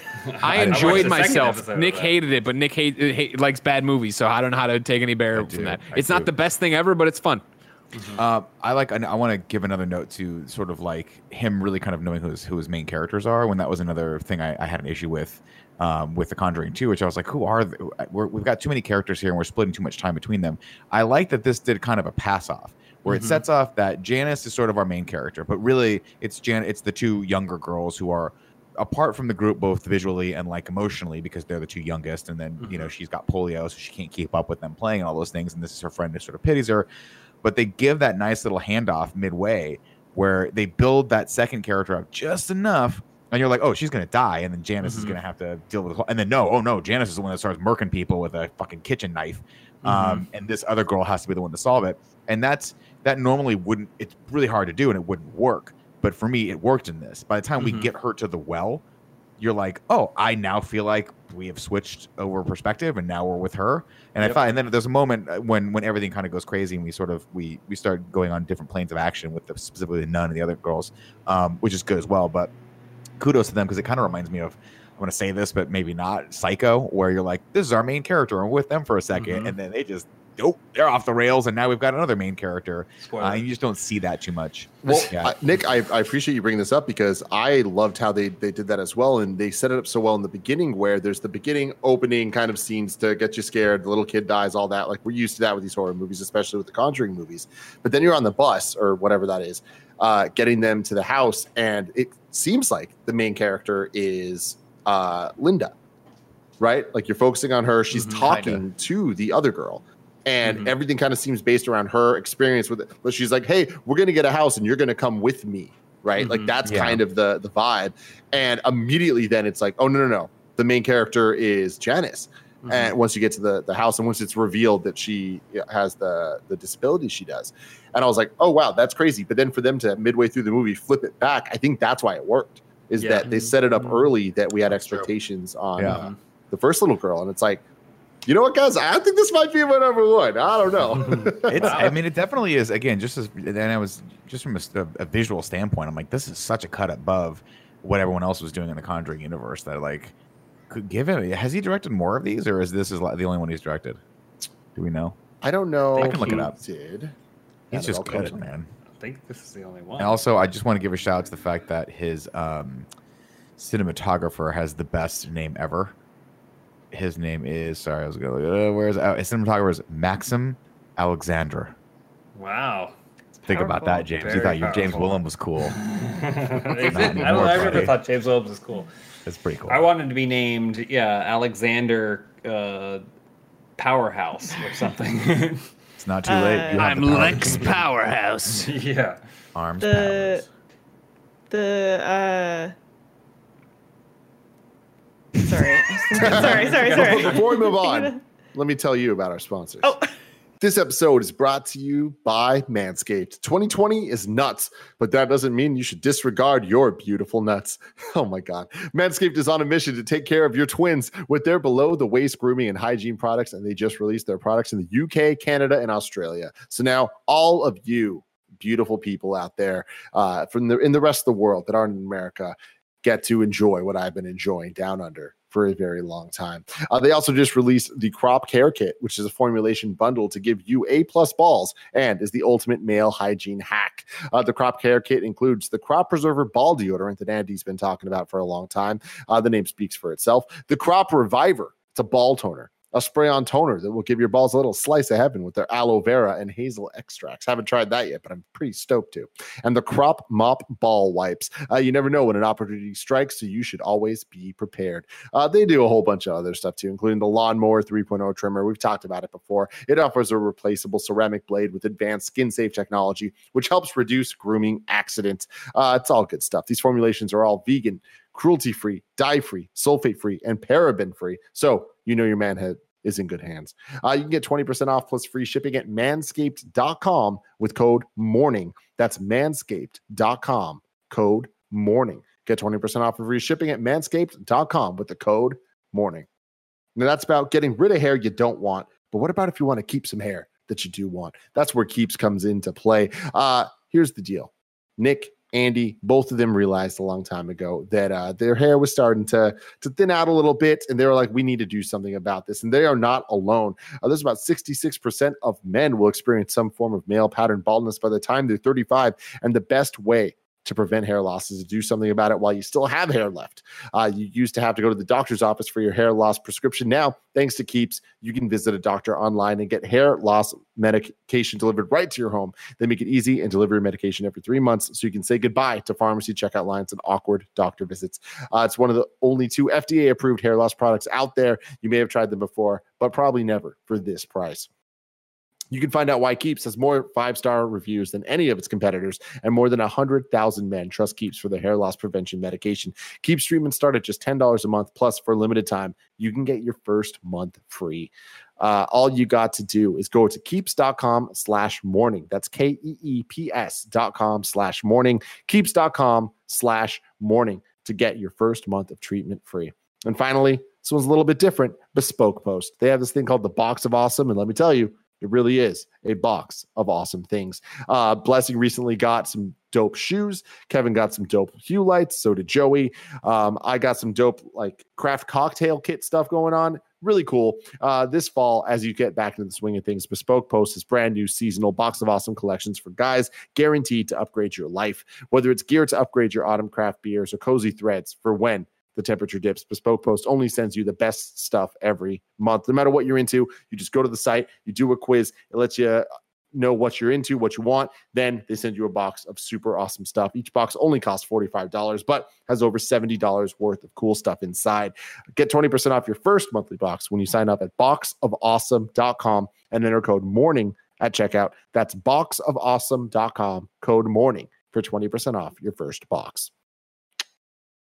I I watched enjoyed the second myself. episode of Nick that. hated it, but Nick hate, hate, likes bad movies, so I don't know how to take any bear I from do. that. I It's not do. the best thing ever, but it's fun. Uh, I like. I, I want to give another note to sort of like him really kind of knowing who his, who his main characters are. When that was another thing I, I had an issue with, um, with The Conjuring two, which I was like, who are they? We're, we've got too many characters here, and we're splitting too much time between them. I like that this did kind of a pass off, where Mhm. it sets off that Janice is sort of our main character, but really it's Jan. It's the two younger girls who are apart from the group both visually and like emotionally because they're the two youngest, and then you know she's got polio, so she can't keep up with them playing and all those things, and this is her friend who sort of pities her. But they give that nice little handoff midway where they build that second character up just enough, and you're like, oh, she's gonna die, and then Janice is Mhm. gonna have to deal with it. And then no, oh no, Janice is the one that starts murking people with a fucking kitchen knife, um, and this other girl has to be the one to solve it. And that's that normally wouldn't. It's really hard to do, and it wouldn't work. But for me, it worked in this. By the time we Mhm. get her to the well, you're like, oh, I now feel like we have switched over perspective, and now we're with her. And I Yep. thought, and then there's a moment uh, when when everything kind of goes crazy, and we sort of we we start going on different planes of action with the, specifically the nun and the other girls, um, which is good as well. But kudos to them because it kind of reminds me of. I'm going to say this, but maybe not. Psycho, where you're like, this is our main character, and we're with them for a 2nd Mhm. and then they just, nope, they're off the rails, and now we've got another main character. Spoiler. Uh, and you just don't see that too much. Well, Yeah. I, Nick, I, I appreciate you bringing this up because I loved how they, they did that as well. And they set it up so well in the beginning where there's the beginning opening kind of scenes to get you scared. The little kid dies, all that. Like we're used to that with these horror movies, especially with the Conjuring movies. But then you're on the bus or whatever that is, uh, getting them to the house. And it seems like the main character is uh, Linda, right? Like you're focusing on her. She's Mhm. talking Kinda. to the other girl. And Mhm. everything kind of seems based around her experience with it. But she's like, hey, we're going to get a house and you're going to come with me. Right. Like Mhm. that's Yeah. kind of the, the vibe. And immediately then it's like, oh, no, no, no. The main character is Janice. Mhm. And once you get to the, the house, and once it's revealed that she has the the disability she does, and I was like, oh wow, that's crazy. But then for them to midway through the movie flip it back, I think that's why it worked. Is Yeah. that they set it up early that we had That's true. expectations on Yeah. uh, the first little girl, and it's like, you know what, guys, I think this might be my number one. I don't know. It's, I mean, it definitely is. Again, just as, and I was just from a, a visual standpoint, I'm like, this is such a cut above what everyone else was doing in the Conjuring universe. That like could give him. Has he directed more of these, or is this is the only one he's directed? Do we know? I don't know. I can look it up. He Did He's Yeah, just that all good, comes- man. I think this is the only one. And also, I just want to give a shout out to the fact that his um, cinematographer has the best name ever. His name is sorry, I was going. Uh, where's uh, his cinematographer is Maxim Alexandra. Wow. Think about Powerful. that, James. You Very thought your James powerful. Willem was cool. I, don't, anymore, I never buddy. thought James Williams was cool. That's pretty cool. I wanted to be named, yeah, Alexander uh, Powerhouse or something. It's not too late. You Uh, have the power. Powerhouse. yeah. Arms. The powers. the uh sorry. sorry, sorry, But sorry. before we move on, let me tell you about our sponsors. Oh. This episode is brought to you by Manscaped. twenty twenty is nuts, but that doesn't mean you should disregard your beautiful nuts. Oh my God. Manscaped is on a mission to take care of your twins with their below the waist grooming and hygiene products, and they just released their products in the U K, Canada, and Australia. So now all of you beautiful people out there uh, from the in the rest of the world that aren't in America get to enjoy what I've been enjoying down under for a very long time. Uh, they also just released the Crop Care Kit, which is a formulation bundle to give you A plus balls and is the ultimate male hygiene hack. Uh, the Crop Care Kit includes the Crop Preserver Ball Deodorant that Andy's been talking about for a long time. Uh, the name speaks for itself. The Crop Reviver, it's a ball toner. A spray-on toner that will give your balls a little slice of heaven with their aloe vera and hazel extracts. Haven't tried that yet, but I'm pretty stoked to. And the Crop Mop Ball Wipes. Uh, you never know when an opportunity strikes, so you should always be prepared. Uh, they do a whole bunch of other stuff too, including the Lawnmower three point oh trimmer. We've talked about it before. It offers a replaceable ceramic blade with advanced skin-safe technology, which helps reduce grooming accidents. Uh, it's all good stuff. These formulations are all vegan, cruelty-free, dye-free, sulfate-free, and paraben-free. So you know your man had is in good hands. Uh, you can get twenty percent off plus free shipping at manscaped dot com with code MORNING. That's manscaped dot com, code MORNING. Get twenty percent off of free shipping at manscaped dot com with the code MORNING. Now that's about getting rid of hair you don't want, but what about if you want to keep some hair that you do want? That's where Keeps comes into play. Uh, here's the deal. Nick, Andy, both of them realized a long time ago that uh, their hair was starting to, to thin out a little bit, and they were like, we need to do something about this. And they are not alone. Uh, there's about sixty-six percent of men will experience some form of male pattern baldness by the time they're thirty-five, and the best way to prevent hair loss is to do something about it while you still have hair left. Uh, you used to have to go to the doctor's office for your hair loss prescription. Now, thanks to Keeps, you can visit a doctor online and get hair loss medication delivered right to your home. They make it easy and deliver your medication every three months so you can say goodbye to pharmacy checkout lines and awkward doctor visits. Uh, it's one of the only two F D A-approved hair loss products out there. You may have tried them before, but probably never for this price. You can find out why Keeps has more five-star reviews than any of its competitors, and more than one hundred thousand men trust Keeps for their hair loss prevention medication. Keeps treatment start at just ten dollars a month, plus for a limited time, you can get your first month free. Uh, all you got to do is go to keeps.com slash morning. That's K-E-E-P-S dot com slash morning. Keeps.com slash morning to get your first month of treatment free. And finally, this one's a little bit different, Bespoke Post. They have this thing called the Box of Awesome, and let me tell you, it really is a box of awesome things. Uh, Blessing recently got some dope shoes. Kevin got some dope hue lights. So did Joey. Um, I got some dope like craft cocktail kit stuff going on. Really cool. Uh, this fall, as you get back into the swing of things, Bespoke Post is brand new seasonal box of awesome collections for guys, guaranteed to upgrade your life. Whether it's geared to upgrade your autumn craft beers or cozy threads for when the temperature dips, Bespoke Post only sends you the best stuff every month. No matter what you're into, you just go to the site, you do a quiz, it lets you know what you're into, what you want. Then they send you a box of super awesome stuff. Each box only costs forty-five dollars, but has over seventy dollars worth of cool stuff inside. Get twenty percent off your first monthly box when you sign up at box of awesome dot com and enter code MORNING at checkout. That's box of awesome dot com, code MORNING for twenty percent off your first box.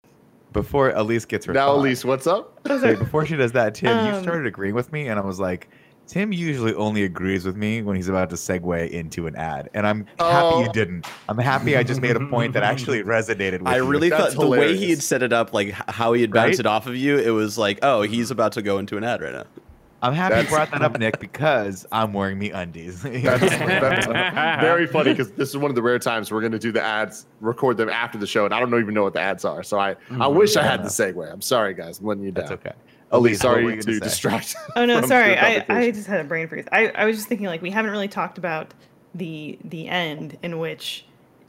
before Elise gets her Now, thought, Elise, what's up? so before she does that, Tim, you Um, started agreeing with me, and I was like, Tim usually only agrees with me when he's about to segue into an ad, and I'm happy Oh. you didn't. I'm happy I just made a point that actually resonated with I you. really That's thought the way he hilarious. had set it up, like h- how he had bounced Right? it off of you, it was like, oh, he's about to go into an ad right now. I'm happy That's- you brought that up, Nick, because I'm wearing me undies. That's, that's very funny because this is one of the rare times we're going to do the ads, record them after the show, and I don't even know what the ads are. So I, I wish I had the segue. I'm sorry, guys. I'm letting you down. That's okay. Elise, what were sorry you to gonna say? distract. Oh no, from sorry. your I, I conversation. just had a brain freeze. I, I was just thinking like we haven't really talked about the the end in which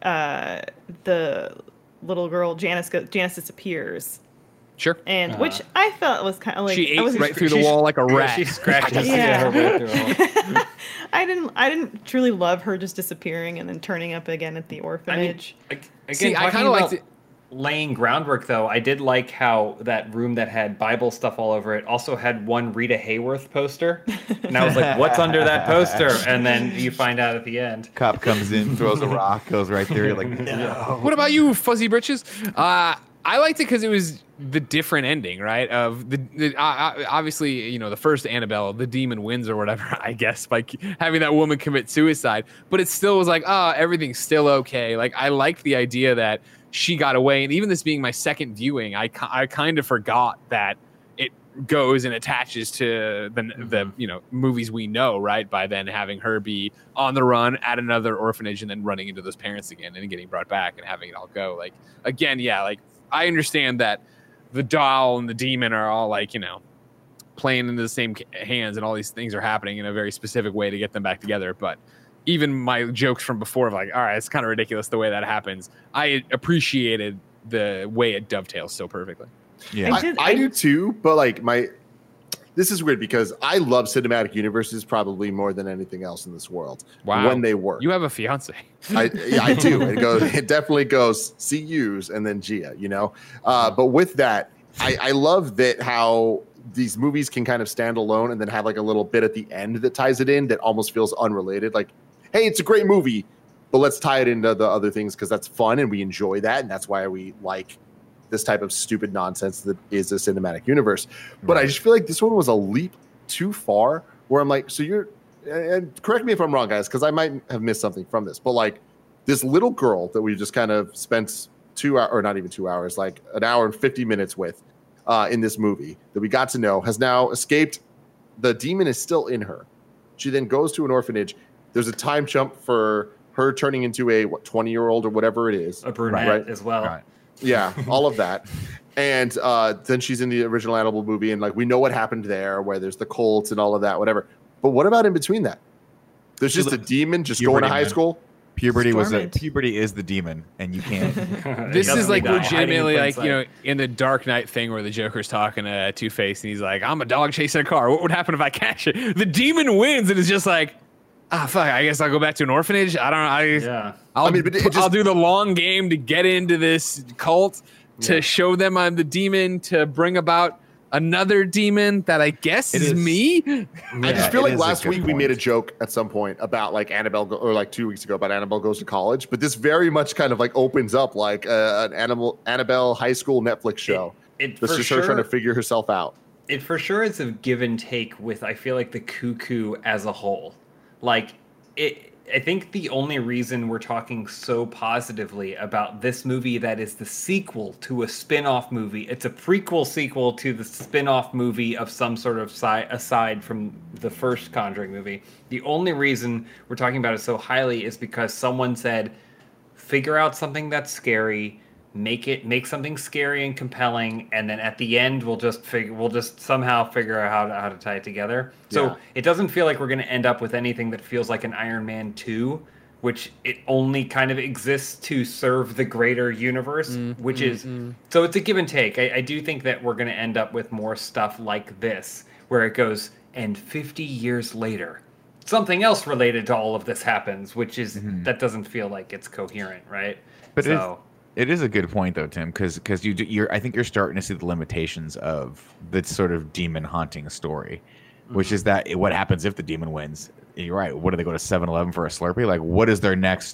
uh, the little girl Janice go, Janice disappears, Sure. and Uh, which I felt was kind of like She I ate wasn't right through the she's- wall like a Yeah, rat. she scratches Yeah. her way through all. I didn't I didn't truly love her just disappearing and then turning up again at the I mean, orphanage. ag- again, See, I talking kind of about liked it. laying groundwork, though. I did like how that room that had Bible stuff all over it also had one Rita Hayworth poster, and I was like, "What's under that poster?" And then you find out at the end. Cop comes in, throws a rock, goes right there. You're like, no. What about you, fuzzy britches? Uh, I liked it because it was the different ending, right? Of the, the uh, uh, obviously, you know, the first Annabelle, the demon wins or whatever, I guess, by k- having that woman commit suicide. But it still was like, oh, everything's still okay. Like, I liked the idea that she got away, and even this being my second viewing, I, ki- I kind of forgot that it goes and attaches to the the you know movies we know, right? By then having her be on the run at another orphanage and then running into those parents again and getting brought back and having it all go. Like, again, yeah, like I understand that the doll and the demon are all like, you know, playing into the same ca- hands, and all these things are happening in a very specific way to get them back together. But even my jokes from before of like, all right, it's kind of ridiculous the way that happens, I appreciated the way it dovetails so perfectly. Yeah. I, did- I I- do too, but like my, this is weird because I love cinematic universes probably more than anything else in this world. Wow. When they work, You have a fiance. I, yeah, I do. It goes. It definitely goes. C U's and then Gia. You know. Uh, but with that, I, I love that how these movies can kind of stand alone and then have like a little bit at the end that ties it in that almost feels unrelated. Like, hey, it's a great movie, but let's tie it into the other things because that's fun and we enjoy that, and that's why we like this type of stupid nonsense that is a cinematic universe. But I just feel like this one was a leap too far where I'm like, so you're, and correct me if I'm wrong, guys, because I might have missed something from this, but like this little girl that we just kind of spent two hours, or not even two hours, like an hour and fifty minutes with uh, in this movie that we got to know has now escaped. The demon is still in her. She then goes to an orphanage. There's a time jump for her turning into a what twenty year old or whatever it is. A brunette Right. as well. Right. Yeah, all of that. And uh, then she's in the original Annabelle movie, and like we know what happened there, where there's the cults and all of that, whatever. But what about in between that? There's just a demon just going to Puberty, high man. school. Puberty was a, Dormant. puberty is the demon, and you can't. This Doesn't is like die. legitimately Hiding in plain like, you know, in the Dark Knight thing where the Joker's talking to Two-Face and he's like, I'm a dog chasing a car. What would happen if I catch it? The demon wins, and it's just like, ah, fuck, I guess I'll go back to an orphanage. I don't know. I, Yeah. I'll, I mean, but it I'll just- do the long game to get into this cult, to Yeah. show them I'm the demon, to bring about another demon that I guess It is, is- me. I Yeah, just feel it like is a last good week we made a point. joke at some point about like Annabelle, go- or like two weeks ago about Annabelle goes to college, but this very much kind of like opens up like uh, an animal Annabelle high school Netflix show. It That's for just sure, her trying to figure herself out. it for sure is a give and take with I feel like the Cuckoo as a whole. Like it I think the only reason we're talking so positively about this movie that is the sequel to a spin-off movie, it's a prequel sequel to the spin-off movie of some sort of side aside from the first Conjuring movie. The only reason we're talking about it so highly is because someone said, figure out something that's scary, make it make something scary and compelling, and then at the end we'll just figure we'll just somehow figure out how to, how to tie it together. So Yeah. it doesn't feel like we're going to end up with anything that feels like an Iron Man two, which it only kind of exists to serve the greater universe, which is so it's a give and take. I, I do think that we're going to end up with more stuff like this, where it goes, and fifty years later, something else related to all of this happens, which is that doesn't feel like it's coherent, right? But it is- so. It is a good point though, Tim, because because you do, you're I think you're starting to see the limitations of the sort of demon haunting story, which is that what happens if the demon wins. And you're right. What do they go to seven eleven for a Slurpee? Like, what is their next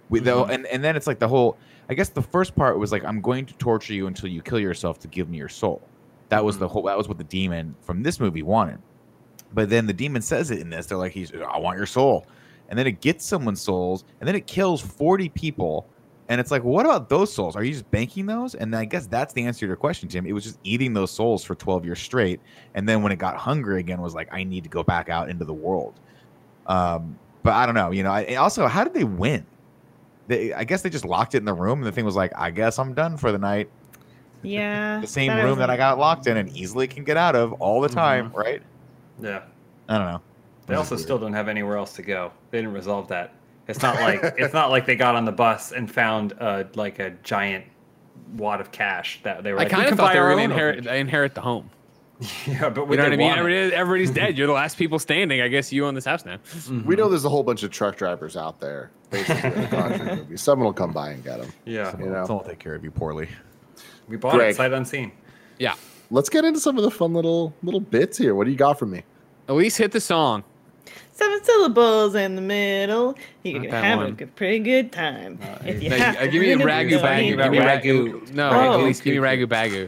We, though, and, and then it's like the whole, I guess the first part was like, I'm going to torture you until you kill yourself to give me your soul. That was the whole, that was what the demon from this movie wanted. But then the demon says it in this. They're like, he's, I want your soul. And then it gets someone's souls, and then it kills forty people. And it's like, well, what about those souls? Are you just banking those? And I guess that's the answer to your question, Tim. It was just eating those souls for twelve years straight. And then when it got hungry again, was like, I need to go back out into the world. Um, but I don't know. You know, I, and also, how did they win? They, I guess they just locked it in the room, and the thing was like, I guess I'm done for the night. Yeah. The same that room was- that I got locked in and easily can get out of all the time, Mhm. right? Yeah. I don't know. They This is also weird. still don't have anywhere else to go. They didn't resolve that. It's not like it's not like they got on the bus and found uh, like a giant wad of cash that they were. I like, we kind can of thought buy they were our going to own inherit, orphanage. inherit the home. Yeah, but You would know what I they mean? want it? Everybody- Everybody's dead. You're the last people standing. I guess you own this house now. We know there's a whole bunch of truck drivers out there, basically, in the Conjuring movie. Someone will come by and get them. Yeah, You know. Someone will take care of you poorly. we bought Greg. it sight unseen. Yeah. Let's get into some of the fun little little bits here. What do you got for me? At least hit the song. Seven syllables in the middle. You Not can that have one. a good, pretty good time. if you No, have uh, to give me a win it, ragu you bagu. need Give to me win. ragu. No, Oh. at least give me ragu bagu.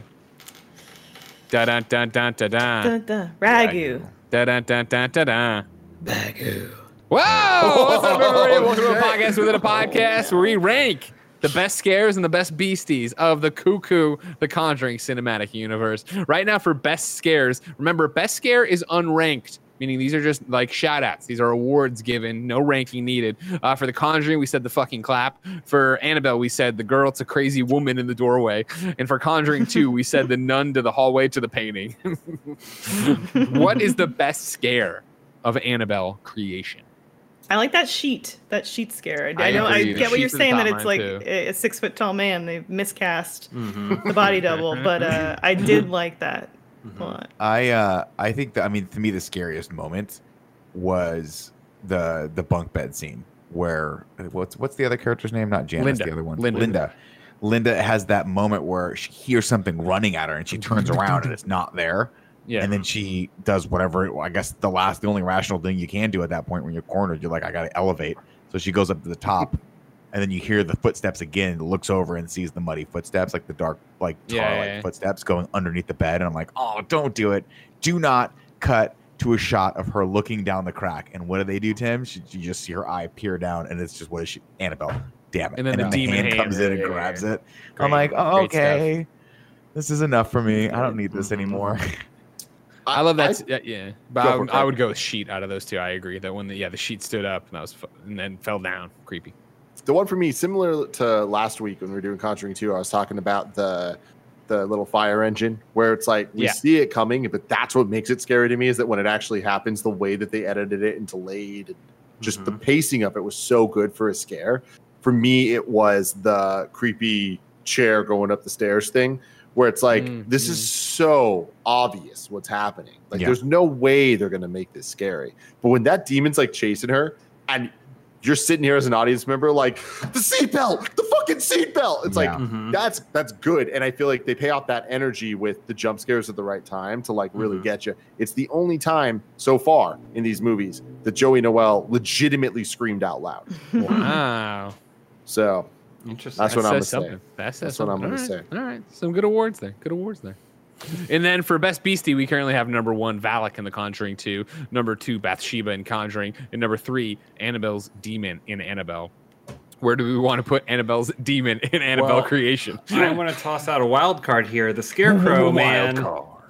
Da da da da da da. Dun, dun, ragu. Da da da da da da. Bagu. Whoa! What's up, everybody? Welcome to a podcast within a podcast where we rank the best scares and the best beasties of the Cuckoo, the Conjuring cinematic universe. Right now, for best scares, remember, best scare is unranked, meaning these are just like shout outs. These are awards given, no ranking needed. Uh, for the Conjuring, we said the fucking clap. For Annabelle, we said the girl to crazy woman in the doorway. And for Conjuring two, we said the nun to the hallway to the painting. What is the best scare of Annabelle creation? I like that sheet, that sheet scare. I, I know. I agree. The get what you're sheet's at the saying top that of it's mine, like too. a six foot tall man. They've miscast Mhm. the body double, but uh, I did like that a lot. I uh I think that I mean to me the scariest moment was the the bunk bed scene where what's what's the other character's name? Not Janice, Linda. the other one. Linda. Linda. Linda has that moment where she hears something running at her and she turns around and it's not there. Yeah. And then she does whatever. I guess the last, the only rational thing you can do at that point when you're cornered, you're like, I got to elevate. So she goes up to the top, and then you hear the footsteps again. Looks over and sees the muddy footsteps, like the dark, like Yeah, tar-like yeah, yeah. footsteps going underneath the bed. And I'm like, oh, don't do it. Do not cut to a shot of her looking down the crack. And what do they do, Tim? She, you just see her eye peer down, and it's just what is she? Annabelle. Damn it! And then the demon hand hand, comes in and yeah, yeah, grabs yeah. it. I'm Great- like, oh, great stuff. okay. This is enough for me. I don't need this anymore. I love that. yeah, yeah. But Go I, for would- it, I Craig. would go with sheet out of those two. I agree that when the yeah the sheet stood up and that was fu- and then fell down, creepy. The one for me, similar to last week when we were doing Conjuring two, I was talking about the the little fire engine where it's like we Yeah. see it coming, but that's what makes it scary to me is that when it actually happens, the way that they edited it and delayed, and just the pacing of it was so good for a scare. For me, it was the creepy chair going up the stairs thing where it's like, Mm, this is so obvious what's happening. Like, Yeah. there's no way they're going to make this scary. But when that demon's like chasing her and you're sitting here as an audience member, like, the seatbelt, the fucking seatbelt. It's like, Yeah. Mhm. that's that's good. And I feel like they pay off that energy with the jump scares at the right time to like really Mhm. get you. It's the only time so far in these movies that Joey Noelle legitimately screamed out loud. Wow. So Interesting. That's what That I'm says gonna say. something. That says That's what I'm something. gonna All say. right. All right. Some good awards there. Good awards there. And then for Best Beastie, we currently have number one, Valak in The Conjuring two, number two, Bathsheba in Conjuring, and number three, Annabelle's Demon in Annabelle. Where do we want to put Annabelle's Demon in Annabelle Well, creation? I want to toss out a wild card here. The Scarecrow Man.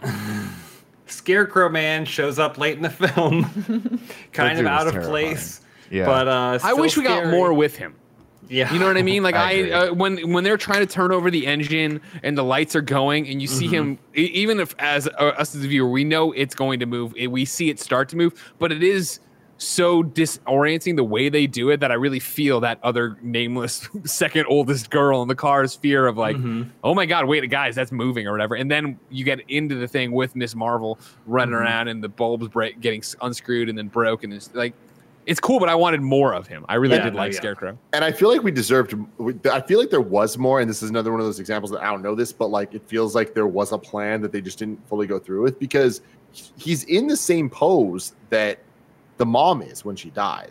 Scarecrow Man shows up late in the film, kind dude of was out of terrifying. place. Yeah. But uh, I still wish we got scary. more with him. Yeah, You know what I mean? Like I I, agree. uh, when when they're trying to turn over the engine and the lights are going, and you see him, e- even if as uh, us as a viewer, we know it's going to move. it- We see it start to move, but it is so disorienting the way they do it that I really feel that other nameless second oldest girl in the car's fear of like, oh my god, wait, guys, that's moving or whatever. And then you get into the thing with Miss Marvel running around and the bulbs break, getting s- unscrewed and then broke, and it's like. It's cool, but I wanted more of him. I really Yeah, did no, like yeah. Scarecrow. and I feel like we deserved. I feel like there was more, and this is another one of those examples that I don't know this, but like it feels like there was a plan that they just didn't fully go through with because he's in the same pose that the mom is when she dies.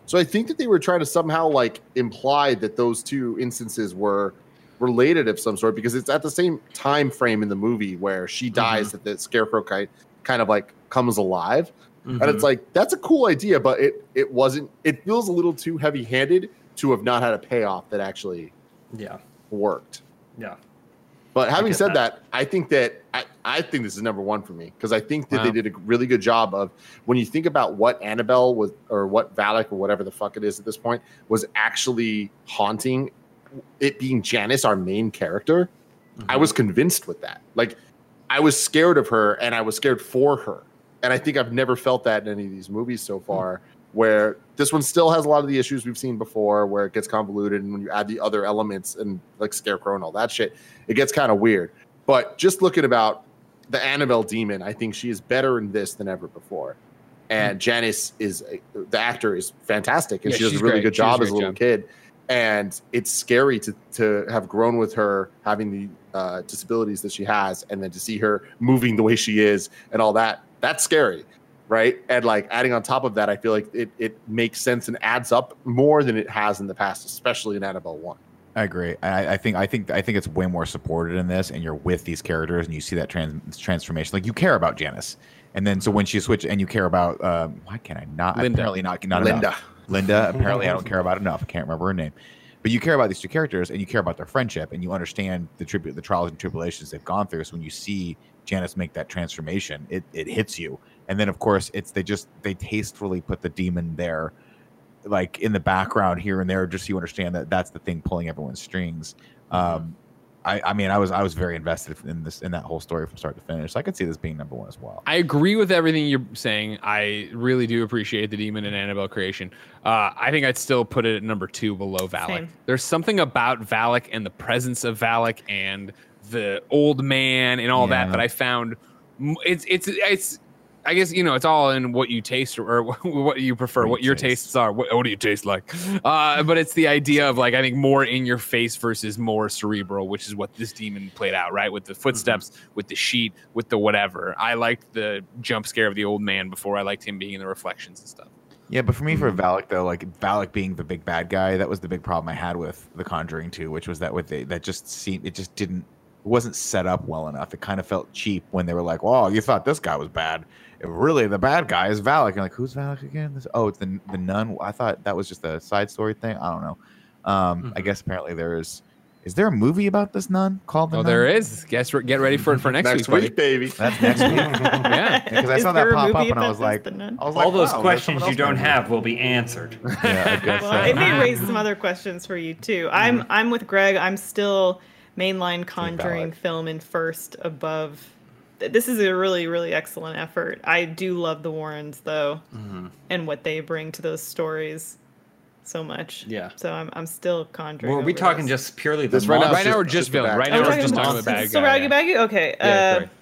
So I think that they were trying to somehow like imply that those two instances were related of some sort, because it's at the same time frame in the movie where she dies, mm-hmm. that the Scarecrow kind kind of like comes alive. Mm-hmm. And it's like, that's a cool idea, but it it wasn't, it feels a little too heavy handed to have not had a payoff that actually yeah worked. Yeah. But having said that. that, I think that I, I think this is number one for me, because I think that wow. they did a really good job of, when you think about what Annabelle was, or what Valak or whatever the fuck it is at this point was actually haunting, it being Janice, our main character. Mm-hmm. I was convinced with that. Like, I was scared of her and I was scared for her. And I think I've never felt that in any of these movies so far, mm-hmm. where this one still has a lot of the issues we've seen before, where it gets convoluted, and when you add the other elements and like Scarecrow and all that shit, it gets kind of weird. But just looking about the Annabelle demon, I think she is better in this than ever before. And mm-hmm. Janice is the actor is fantastic, and yeah, she does a really great. good job as a little job. kid. And it's scary to to have grown with her having the uh, disabilities that she has, and then to see her moving the way she is and all that. That's scary, right? And like adding on top of that, I feel like it it makes sense and adds up more than it has in the past, especially in Annabelle one. I agree. I, I think I think I think it's way more supported in this, and you're with these characters, and you see that trans, transformation. Like, you care about Janice, and then so when she switch, and you care about um, why can I not? Linda. Apparently not. Not Linda. Enough. Linda. Apparently, I don't care about enough. I can't remember her name, but you care about these two characters, and you care about their friendship, and you understand the tribute, the trials and tribulations they've gone through. So when you see Janice make that transformation, it it hits you. And then, of course, it's they just they tastefully put the demon there, like in the background here and there, just so you understand that that's the thing pulling everyone's strings. Um, I, I mean, I was I was very invested in this in that whole story from start to finish. So I could see this being number one as well. I agree with everything you're saying. I really do appreciate the demon and Annabelle creation. Uh, I think I'd still put it at number two below Valak. Same. There's something about Valak and the presence of Valak and the old man and all Yeah. that that I found. It's it's it's. I guess, you know, it's all in what you taste or, or what you prefer, what, what your taste. tastes are. What, what do you taste like? Uh, but it's the idea of, like, I think more in your face versus more cerebral, which is what this demon played out, right? With the footsteps, mm-hmm. with the sheet, with the whatever. I liked the jump scare of the old man before I liked him being in the reflections and stuff. Yeah, but for me, for Valak though, like Valak being the big bad guy, that was the big problem I had with The Conjuring two, which was that with the, that just seemed it just didn't it wasn't set up well enough. It kind of felt cheap when they were like, "Well, you thought this guy was bad. Really, the bad guy is Valak." And like, who's Valak again? This, oh, it's the the nun. I thought that was just a side story thing. I don't know. Um, mm-hmm. I guess apparently there is. Is there a movie about this nun called the Oh, Nun? there is. Guess get ready for it for next, next week, week, baby. That's next week. Yeah, because I Is saw that there a pop up movie and I about was this, like, the nun? I was All like, those wow, questions there's you someone don't else have will be answered. Yeah, I guess Well, so. it may raise some other questions for you too. I'm Mm-hmm. I'm with Greg. I'm still mainline Conjuring Valak. film in first above. This is a really really excellent effort. I do love the Warrens though, Mhm. and what they bring to those stories so much. Yeah. So I'm I'm still Conjuring. Well, are we over talking this. just purely the This right now monster? Right now we're just- just just the villain. bad Right guy. now Oh, we're we're just talking talking about about bad still guy. Raggy Baggy? Okay. Yeah, uh, correct.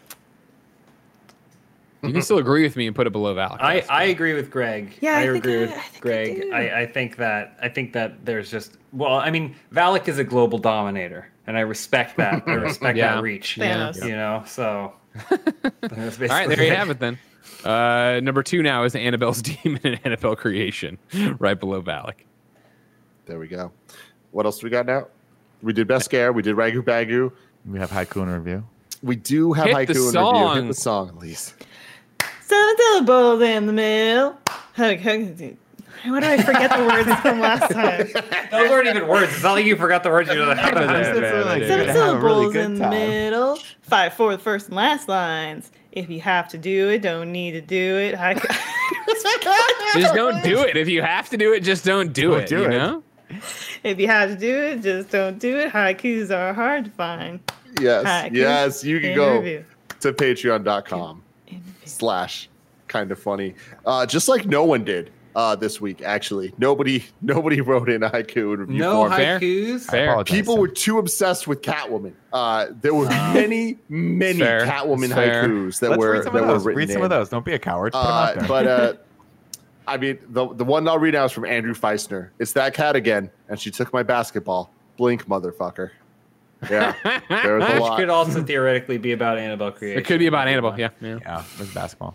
You can still agree with me and put it below Valak. I, That's I fine. agree with Greg. Yeah, I I, think agree I- with I think I Greg. do. I, I think that I think that there's just well, I mean, Valak is a global dominator, and I respect that. I respect Yeah. that reach. Thanos. You know, so that's All right, there you have it then. Uh, number two now is Annabelle's Demon and Annabelle Creation, right below Valak. There we go. What else do we got now? We did Best Scare. We did Ragu Bagu. We have haiku in review. We do have Hit haiku the in review. song. Hit the song, at least. Seven syllables in the middle. Hug, hug, dude. Why do I forget the words from last time? Those weren't even words. It's not like you forgot the words. You're like, Seven Gonna have a syllables really good in the time. middle. Five for the first and last lines. If you have to do it, don't need to do it. I... Just don't do it. If you have to do it, just don't do Don't it. do you it. know? If you have to do it, just don't do it. Haikus are hard to find. Yes, Haiku yes. You can in go review. to patreon.com In review. slash kind of funny. Uh, just like no one did uh, this week, actually. Nobody nobody wrote in a haiku in review no form. Fair. haikus. I Fair. apologize. People were too obsessed with Catwoman. Uh, there were many, many Fair. Catwoman That's fair. haikus that Let's were read some that of were those. written Read some in. of those. Don't be a coward. Put 'em out Uh, there. but uh, I mean, the the one I'll read now is from Andrew Feisner. It's that cat again, and she took my basketball. Blink, motherfucker. Yeah, there was a Which lot. could also theoretically be about Annabelle creation. It could be about Annabelle. Yeah. yeah. yeah, it was basketball.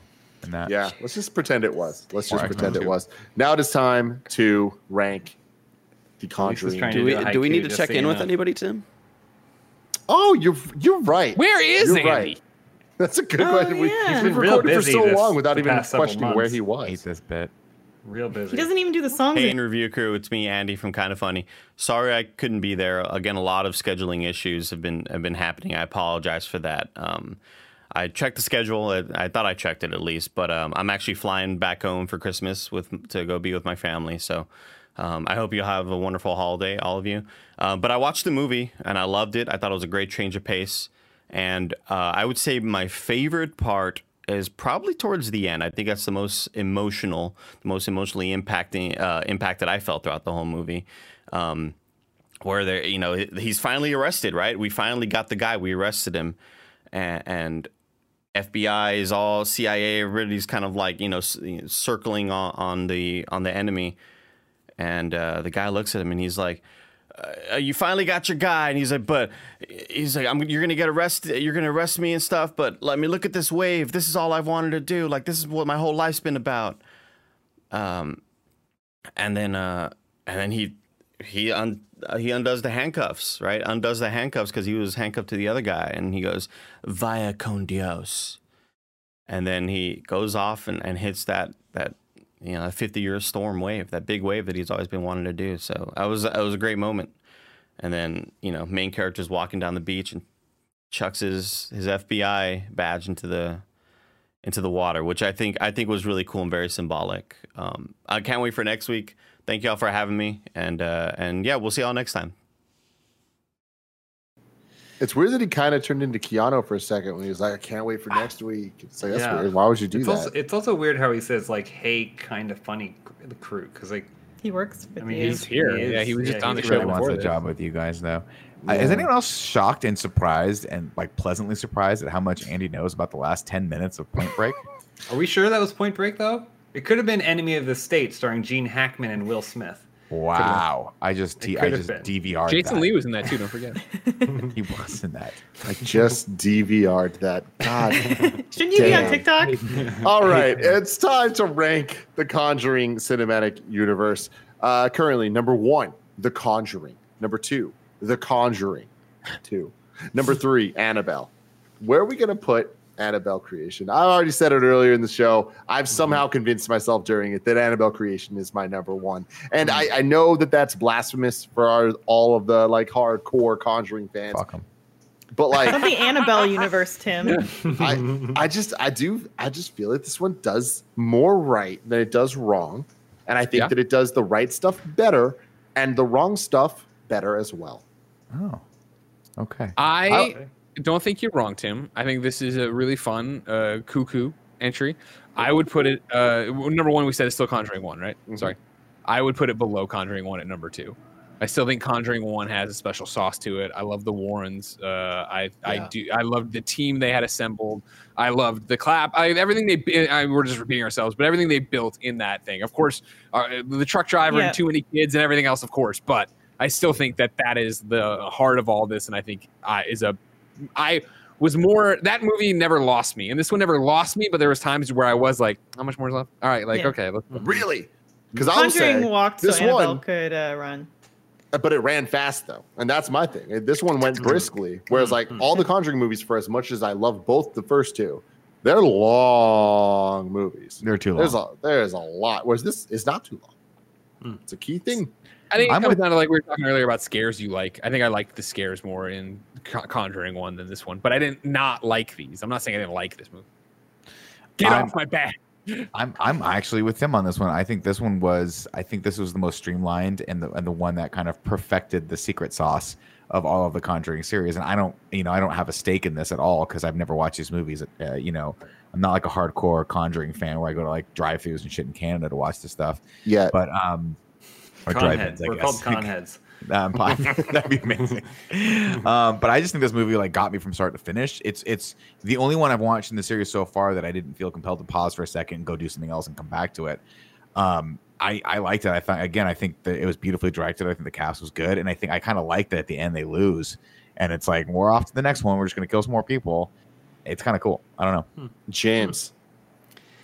in that. Yeah, let's just pretend it was. Let's just Or pretend X-Men it two. was. Now it is time to rank The Lisa's Conjuring. trying Do to we do a do we haiku, need to just check so in you with know. anybody, Tim? Oh, you're you're right. Where is You're Andy? right. That's a good Oh, question. We, yeah. He's He's been been real recording for busy so this- long without the even past several questioning where months. he Hate was. this bit. Real busy. He doesn't even do the songs. Hey, in Review Crew, it's me, Andy from Kind of Funny. Sorry I couldn't be there. Again, a lot of scheduling issues have been have been happening. I apologize for that. Um, I checked the schedule. I, I thought I checked it at least, but um, I'm actually flying back home for Christmas with to go be with my family. So um, I hope you'll have a wonderful holiday, all of you. Uh, but I watched the movie and I loved it. I thought it was a great change of pace. And uh, I would say my favorite part is probably towards the end. I think that's the most emotional, the most emotionally impacting uh, impact that I felt throughout the whole movie. Um, where there, you know, he's finally arrested, right? We finally got the guy. We arrested him, and, and F B I is all C I A. Everybody's kind of like you know circling on, on the on the enemy, and uh, the guy looks at him and he's like, Uh, you finally got your guy, and he's like, but he's like, I'm, you're gonna get arrested, you're gonna arrest me and stuff, but let me look at this wave. This is all I've wanted to do. Like, this is what my whole life's been about. Um, and then, uh, and then he, he un, uh, he undoes the handcuffs, right? Undoes the handcuffs because he was handcuffed to the other guy, and he goes, "Vaya con Dios," and then he goes off and, and hits that that. You know, a fifty-year storm wave, that big wave that he's always been wanting to do. So that was that was a great moment. And then you know, main character's walking down the beach and chucks his his F B I badge into the into the water, which I think I think was really cool and very symbolic. Um, I can't wait for next week. Thank y'all for having me, and uh, and yeah, we'll see y'all next time. It's weird that he kind of turned into Keanu for a second when he was like, "I can't wait for next week." It's like that's Yeah. weird. Why would you do It's that? also, it's also weird how he says like, "Hey, kind of funny the crew," because like He works with I mean, you. He's here. He is- yeah, he was yeah, just on the he's show Really wants before a this. job with you guys, though. Uh, Yeah. is anyone else shocked and surprised and like pleasantly surprised at how much Andy knows about the last ten minutes of Point Break? Are we sure that was Point Break though? It could have been Enemy of the State, starring Gene Hackman and Will Smith. Wow! I just It t- I could have just been. D V R'd Jason that. Lee was in that too. Don't forget. He was in that. I just D V R'd that. God. Shouldn't you be on Damn. TikTok? All right, it's time to rank the Conjuring cinematic universe. Uh, currently, number one, The Conjuring. Number two, The Conjuring. Two. Number three, Annabelle. Where are we going to put Annabelle Creation? I already said it earlier in the show. I've somehow convinced myself during it that Annabelle Creation is my number one. And I, I know that that's blasphemous for our, all of the like hardcore Conjuring fans. Fuck him. But like, Of the Annabelle universe, Tim. I, I just, I do, I just feel like this one does more right than it does wrong, and I think Yeah. that it does the right stuff better and the wrong stuff better as well. Oh, okay. I don't think you're wrong, Tim. I think this is a really fun uh, cuckoo entry. I would put it uh, number one. We said it's still Conjuring one, right? Mhm. Sorry, I would put it below Conjuring one at number two. I still think Conjuring one has a special sauce to it. I love the Warrens. Uh, I I Yeah. do. I loved the team they had assembled. I loved the clap. I, everything they. I, we're just repeating ourselves, but everything they built in that thing. Of course, uh, the truck driver Yeah. and too many kids and everything else. Of course, but I still think that that is the heart of all this, and I think uh, is a. I was more that movie never lost me, and this one never lost me. But there was times where I was like, "How much more is left?" All right, like Yeah. okay, let's, Really? Because I would Conjuring say, walked so this Annabelle one- could uh, run. but it ran fast though, and that's my thing. This one went briskly, whereas like all the Conjuring movies, for as much as I love both the first two, they're long movies. They're too long. There's a there's a lot. Whereas this is not too long. It's a key thing. I think it I'm comes with- down to like we were talking earlier about scares you like. I think I liked the scares more in Con- Conjuring one than this one, but I didn't not like these. I'm not saying I didn't like this movie. Get I'm- off my back. I'm I'm actually with him on this one. I think this one was I think this was the most streamlined and the and the one that kind of perfected the secret sauce of all of the Conjuring series. And I don't you know I don't have a stake in this at all because I've never watched these movies. Uh, you know I'm not like a hardcore Conjuring fan where I go to like drive-throughs and shit in Canada to watch this stuff. Yeah, But um, or Conheads. drive-ins, I We're guess. called conheads. Um, that'd be amazing. Um, but I just think this movie like got me from start to finish. It's it's the only one I've watched in the series so far that I didn't feel compelled to pause for a second and go do something else and come back to it. Um, I I liked it. I thought again, I think that it was beautifully directed. I think the cast was good, and I think I kind of liked that at the end they lose, and it's like we're off to the next one. We're just gonna kill some more people. It's kind of cool. I don't know. James.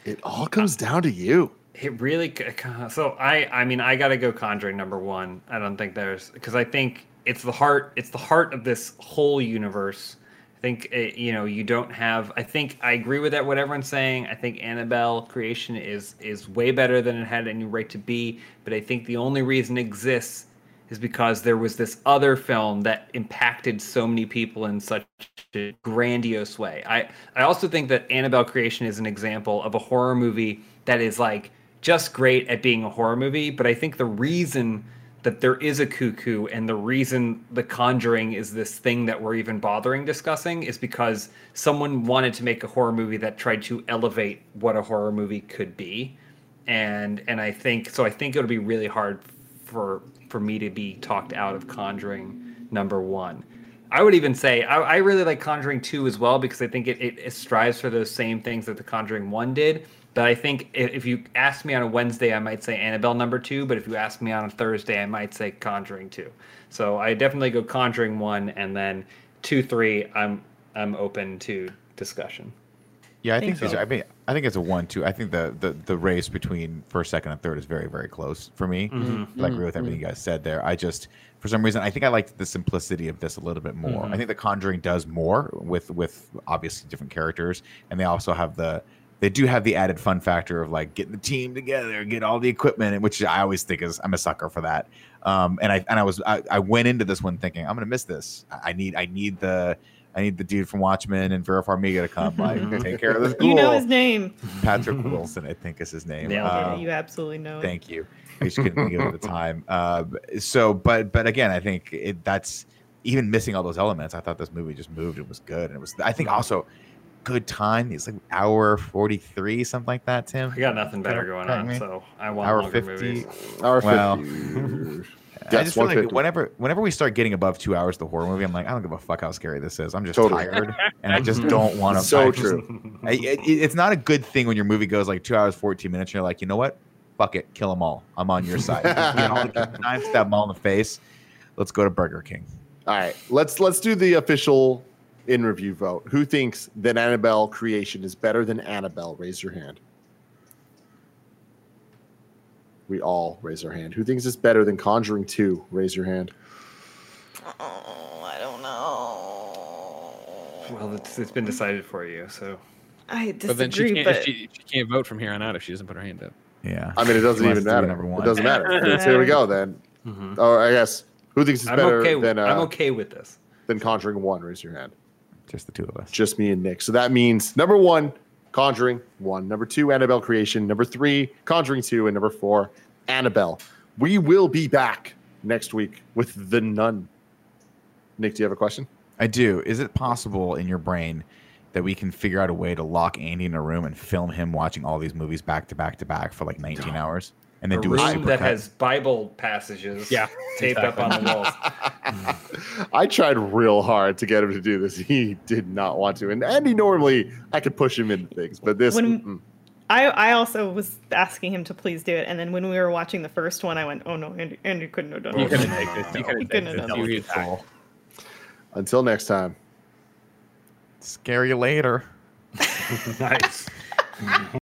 It all comes down to you. It really so I I mean I gotta go Conjuring number one. I don't think there's because I think it's the heart it's the heart of this whole universe. I think it, you know you don't have. I think I agree with that what everyone's saying. I think Annabelle creation is is way better than it had any right to be. But I think the only reason it exists is because there was this other film that impacted so many people in such a grandiose way. I I also think that Annabelle creation is an example of a horror movie that is like just great at being a horror movie, but I think the reason that there is a cuckoo and the reason The Conjuring is this thing that we're even bothering discussing is because someone wanted to make a horror movie that tried to elevate what a horror movie could be. And and I think so I think it'll be really hard for for me to be talked out of Conjuring number one. I would even say I, I really like Conjuring two as well because I think it, it, it strives for those same things that The Conjuring one did. But I think if you ask me on a Wednesday, I might say Annabelle number two. But if you ask me on a Thursday, I might say Conjuring two. So I definitely go Conjuring one, and then two, three. I'm I'm open to discussion. Yeah, I Think think, so. these are- I mean, I think it's a one, two. I think the, the the race between first, second, and third is very, very close for me. Mm-hmm. I agree with everything you guys said there. I just, for some reason, I think I liked the simplicity of this a little bit more. Mm-hmm. I think The Conjuring does more with with obviously different characters, and they also have the they do have the added fun factor of like getting the team together, get all the equipment, which I always think is I'm a sucker for that. Um, and I and I was I, I went into this one thinking I'm gonna miss this. I I need I need the I need the dude from Watchmen and Vera Farmiga to come like take care of this. You know ghoul. his name. Patrick Wilson, I think is his name. Yeah, Yeah, Um, you absolutely know. it. Thank you. I just couldn't think of it at the time. Uh, so, but but again, I think it, that's even missing all those elements. I thought this movie just moved. It was good, and it was. I think also good time. It's like hour forty three, something like that. Tim. I got nothing better going Correct on, me. so I want Hour longer fifty. movies. Hour Well, fifty. I Yes, just feel one like fifty. whenever whenever we start getting above two hours the horror movie, I'm like, I don't give a fuck how scary this is. I'm just Totally. tired, and I just don't want to. So true. I, it, it's not a good thing when your movie goes like two hours fourteen minutes. And you're like, you know what? Fuck it, kill them all. I'm on your side. You know, time stab them all in the face. Let's go to Burger King. All right, let's let's do the official in review vote. Who thinks that Annabelle creation is better than Annabelle? Raise your hand. We all raise our hand. Who thinks it's better than Conjuring two? Raise your hand. Oh, I don't know. Well, it's, it's been decided for you, so I But then she disagree, can't, but she, she can't vote from here on out if she doesn't put her hand up. Yeah. I mean, it doesn't Who wants even to do matter. number one? It doesn't matter. So here we go then. Mhm. Or I guess who thinks it's I'm better okay. than uh, I'm okay with this. than Conjuring one? Raise your hand. Just the two of us. Just me and Nick. So that means number one, Conjuring one. Number two, Annabelle creation. Number three, Conjuring two, and number four, Annabelle. We will be back next week with The Nun. Nick, do you have a question? I do. Is it possible in your brain that we can figure out a way to lock Andy in a room and film him watching all these movies back to back to back for like nineteen hours, and then A do a room super that cut? has Bible passages Yeah, taped up on the walls. I tried real hard to get him to do this. He did not want to. And Andy, normally, I could push him into things, but this. When- mm-mm. I, I also was asking him to please do it, and then when we were watching the first one, I went, "Oh no, Andy, Andy couldn't have done You it." couldn't no, take no, this. no. You couldn't He take couldn't this. have done You this. get back. Until next time. Scare you later. Nice.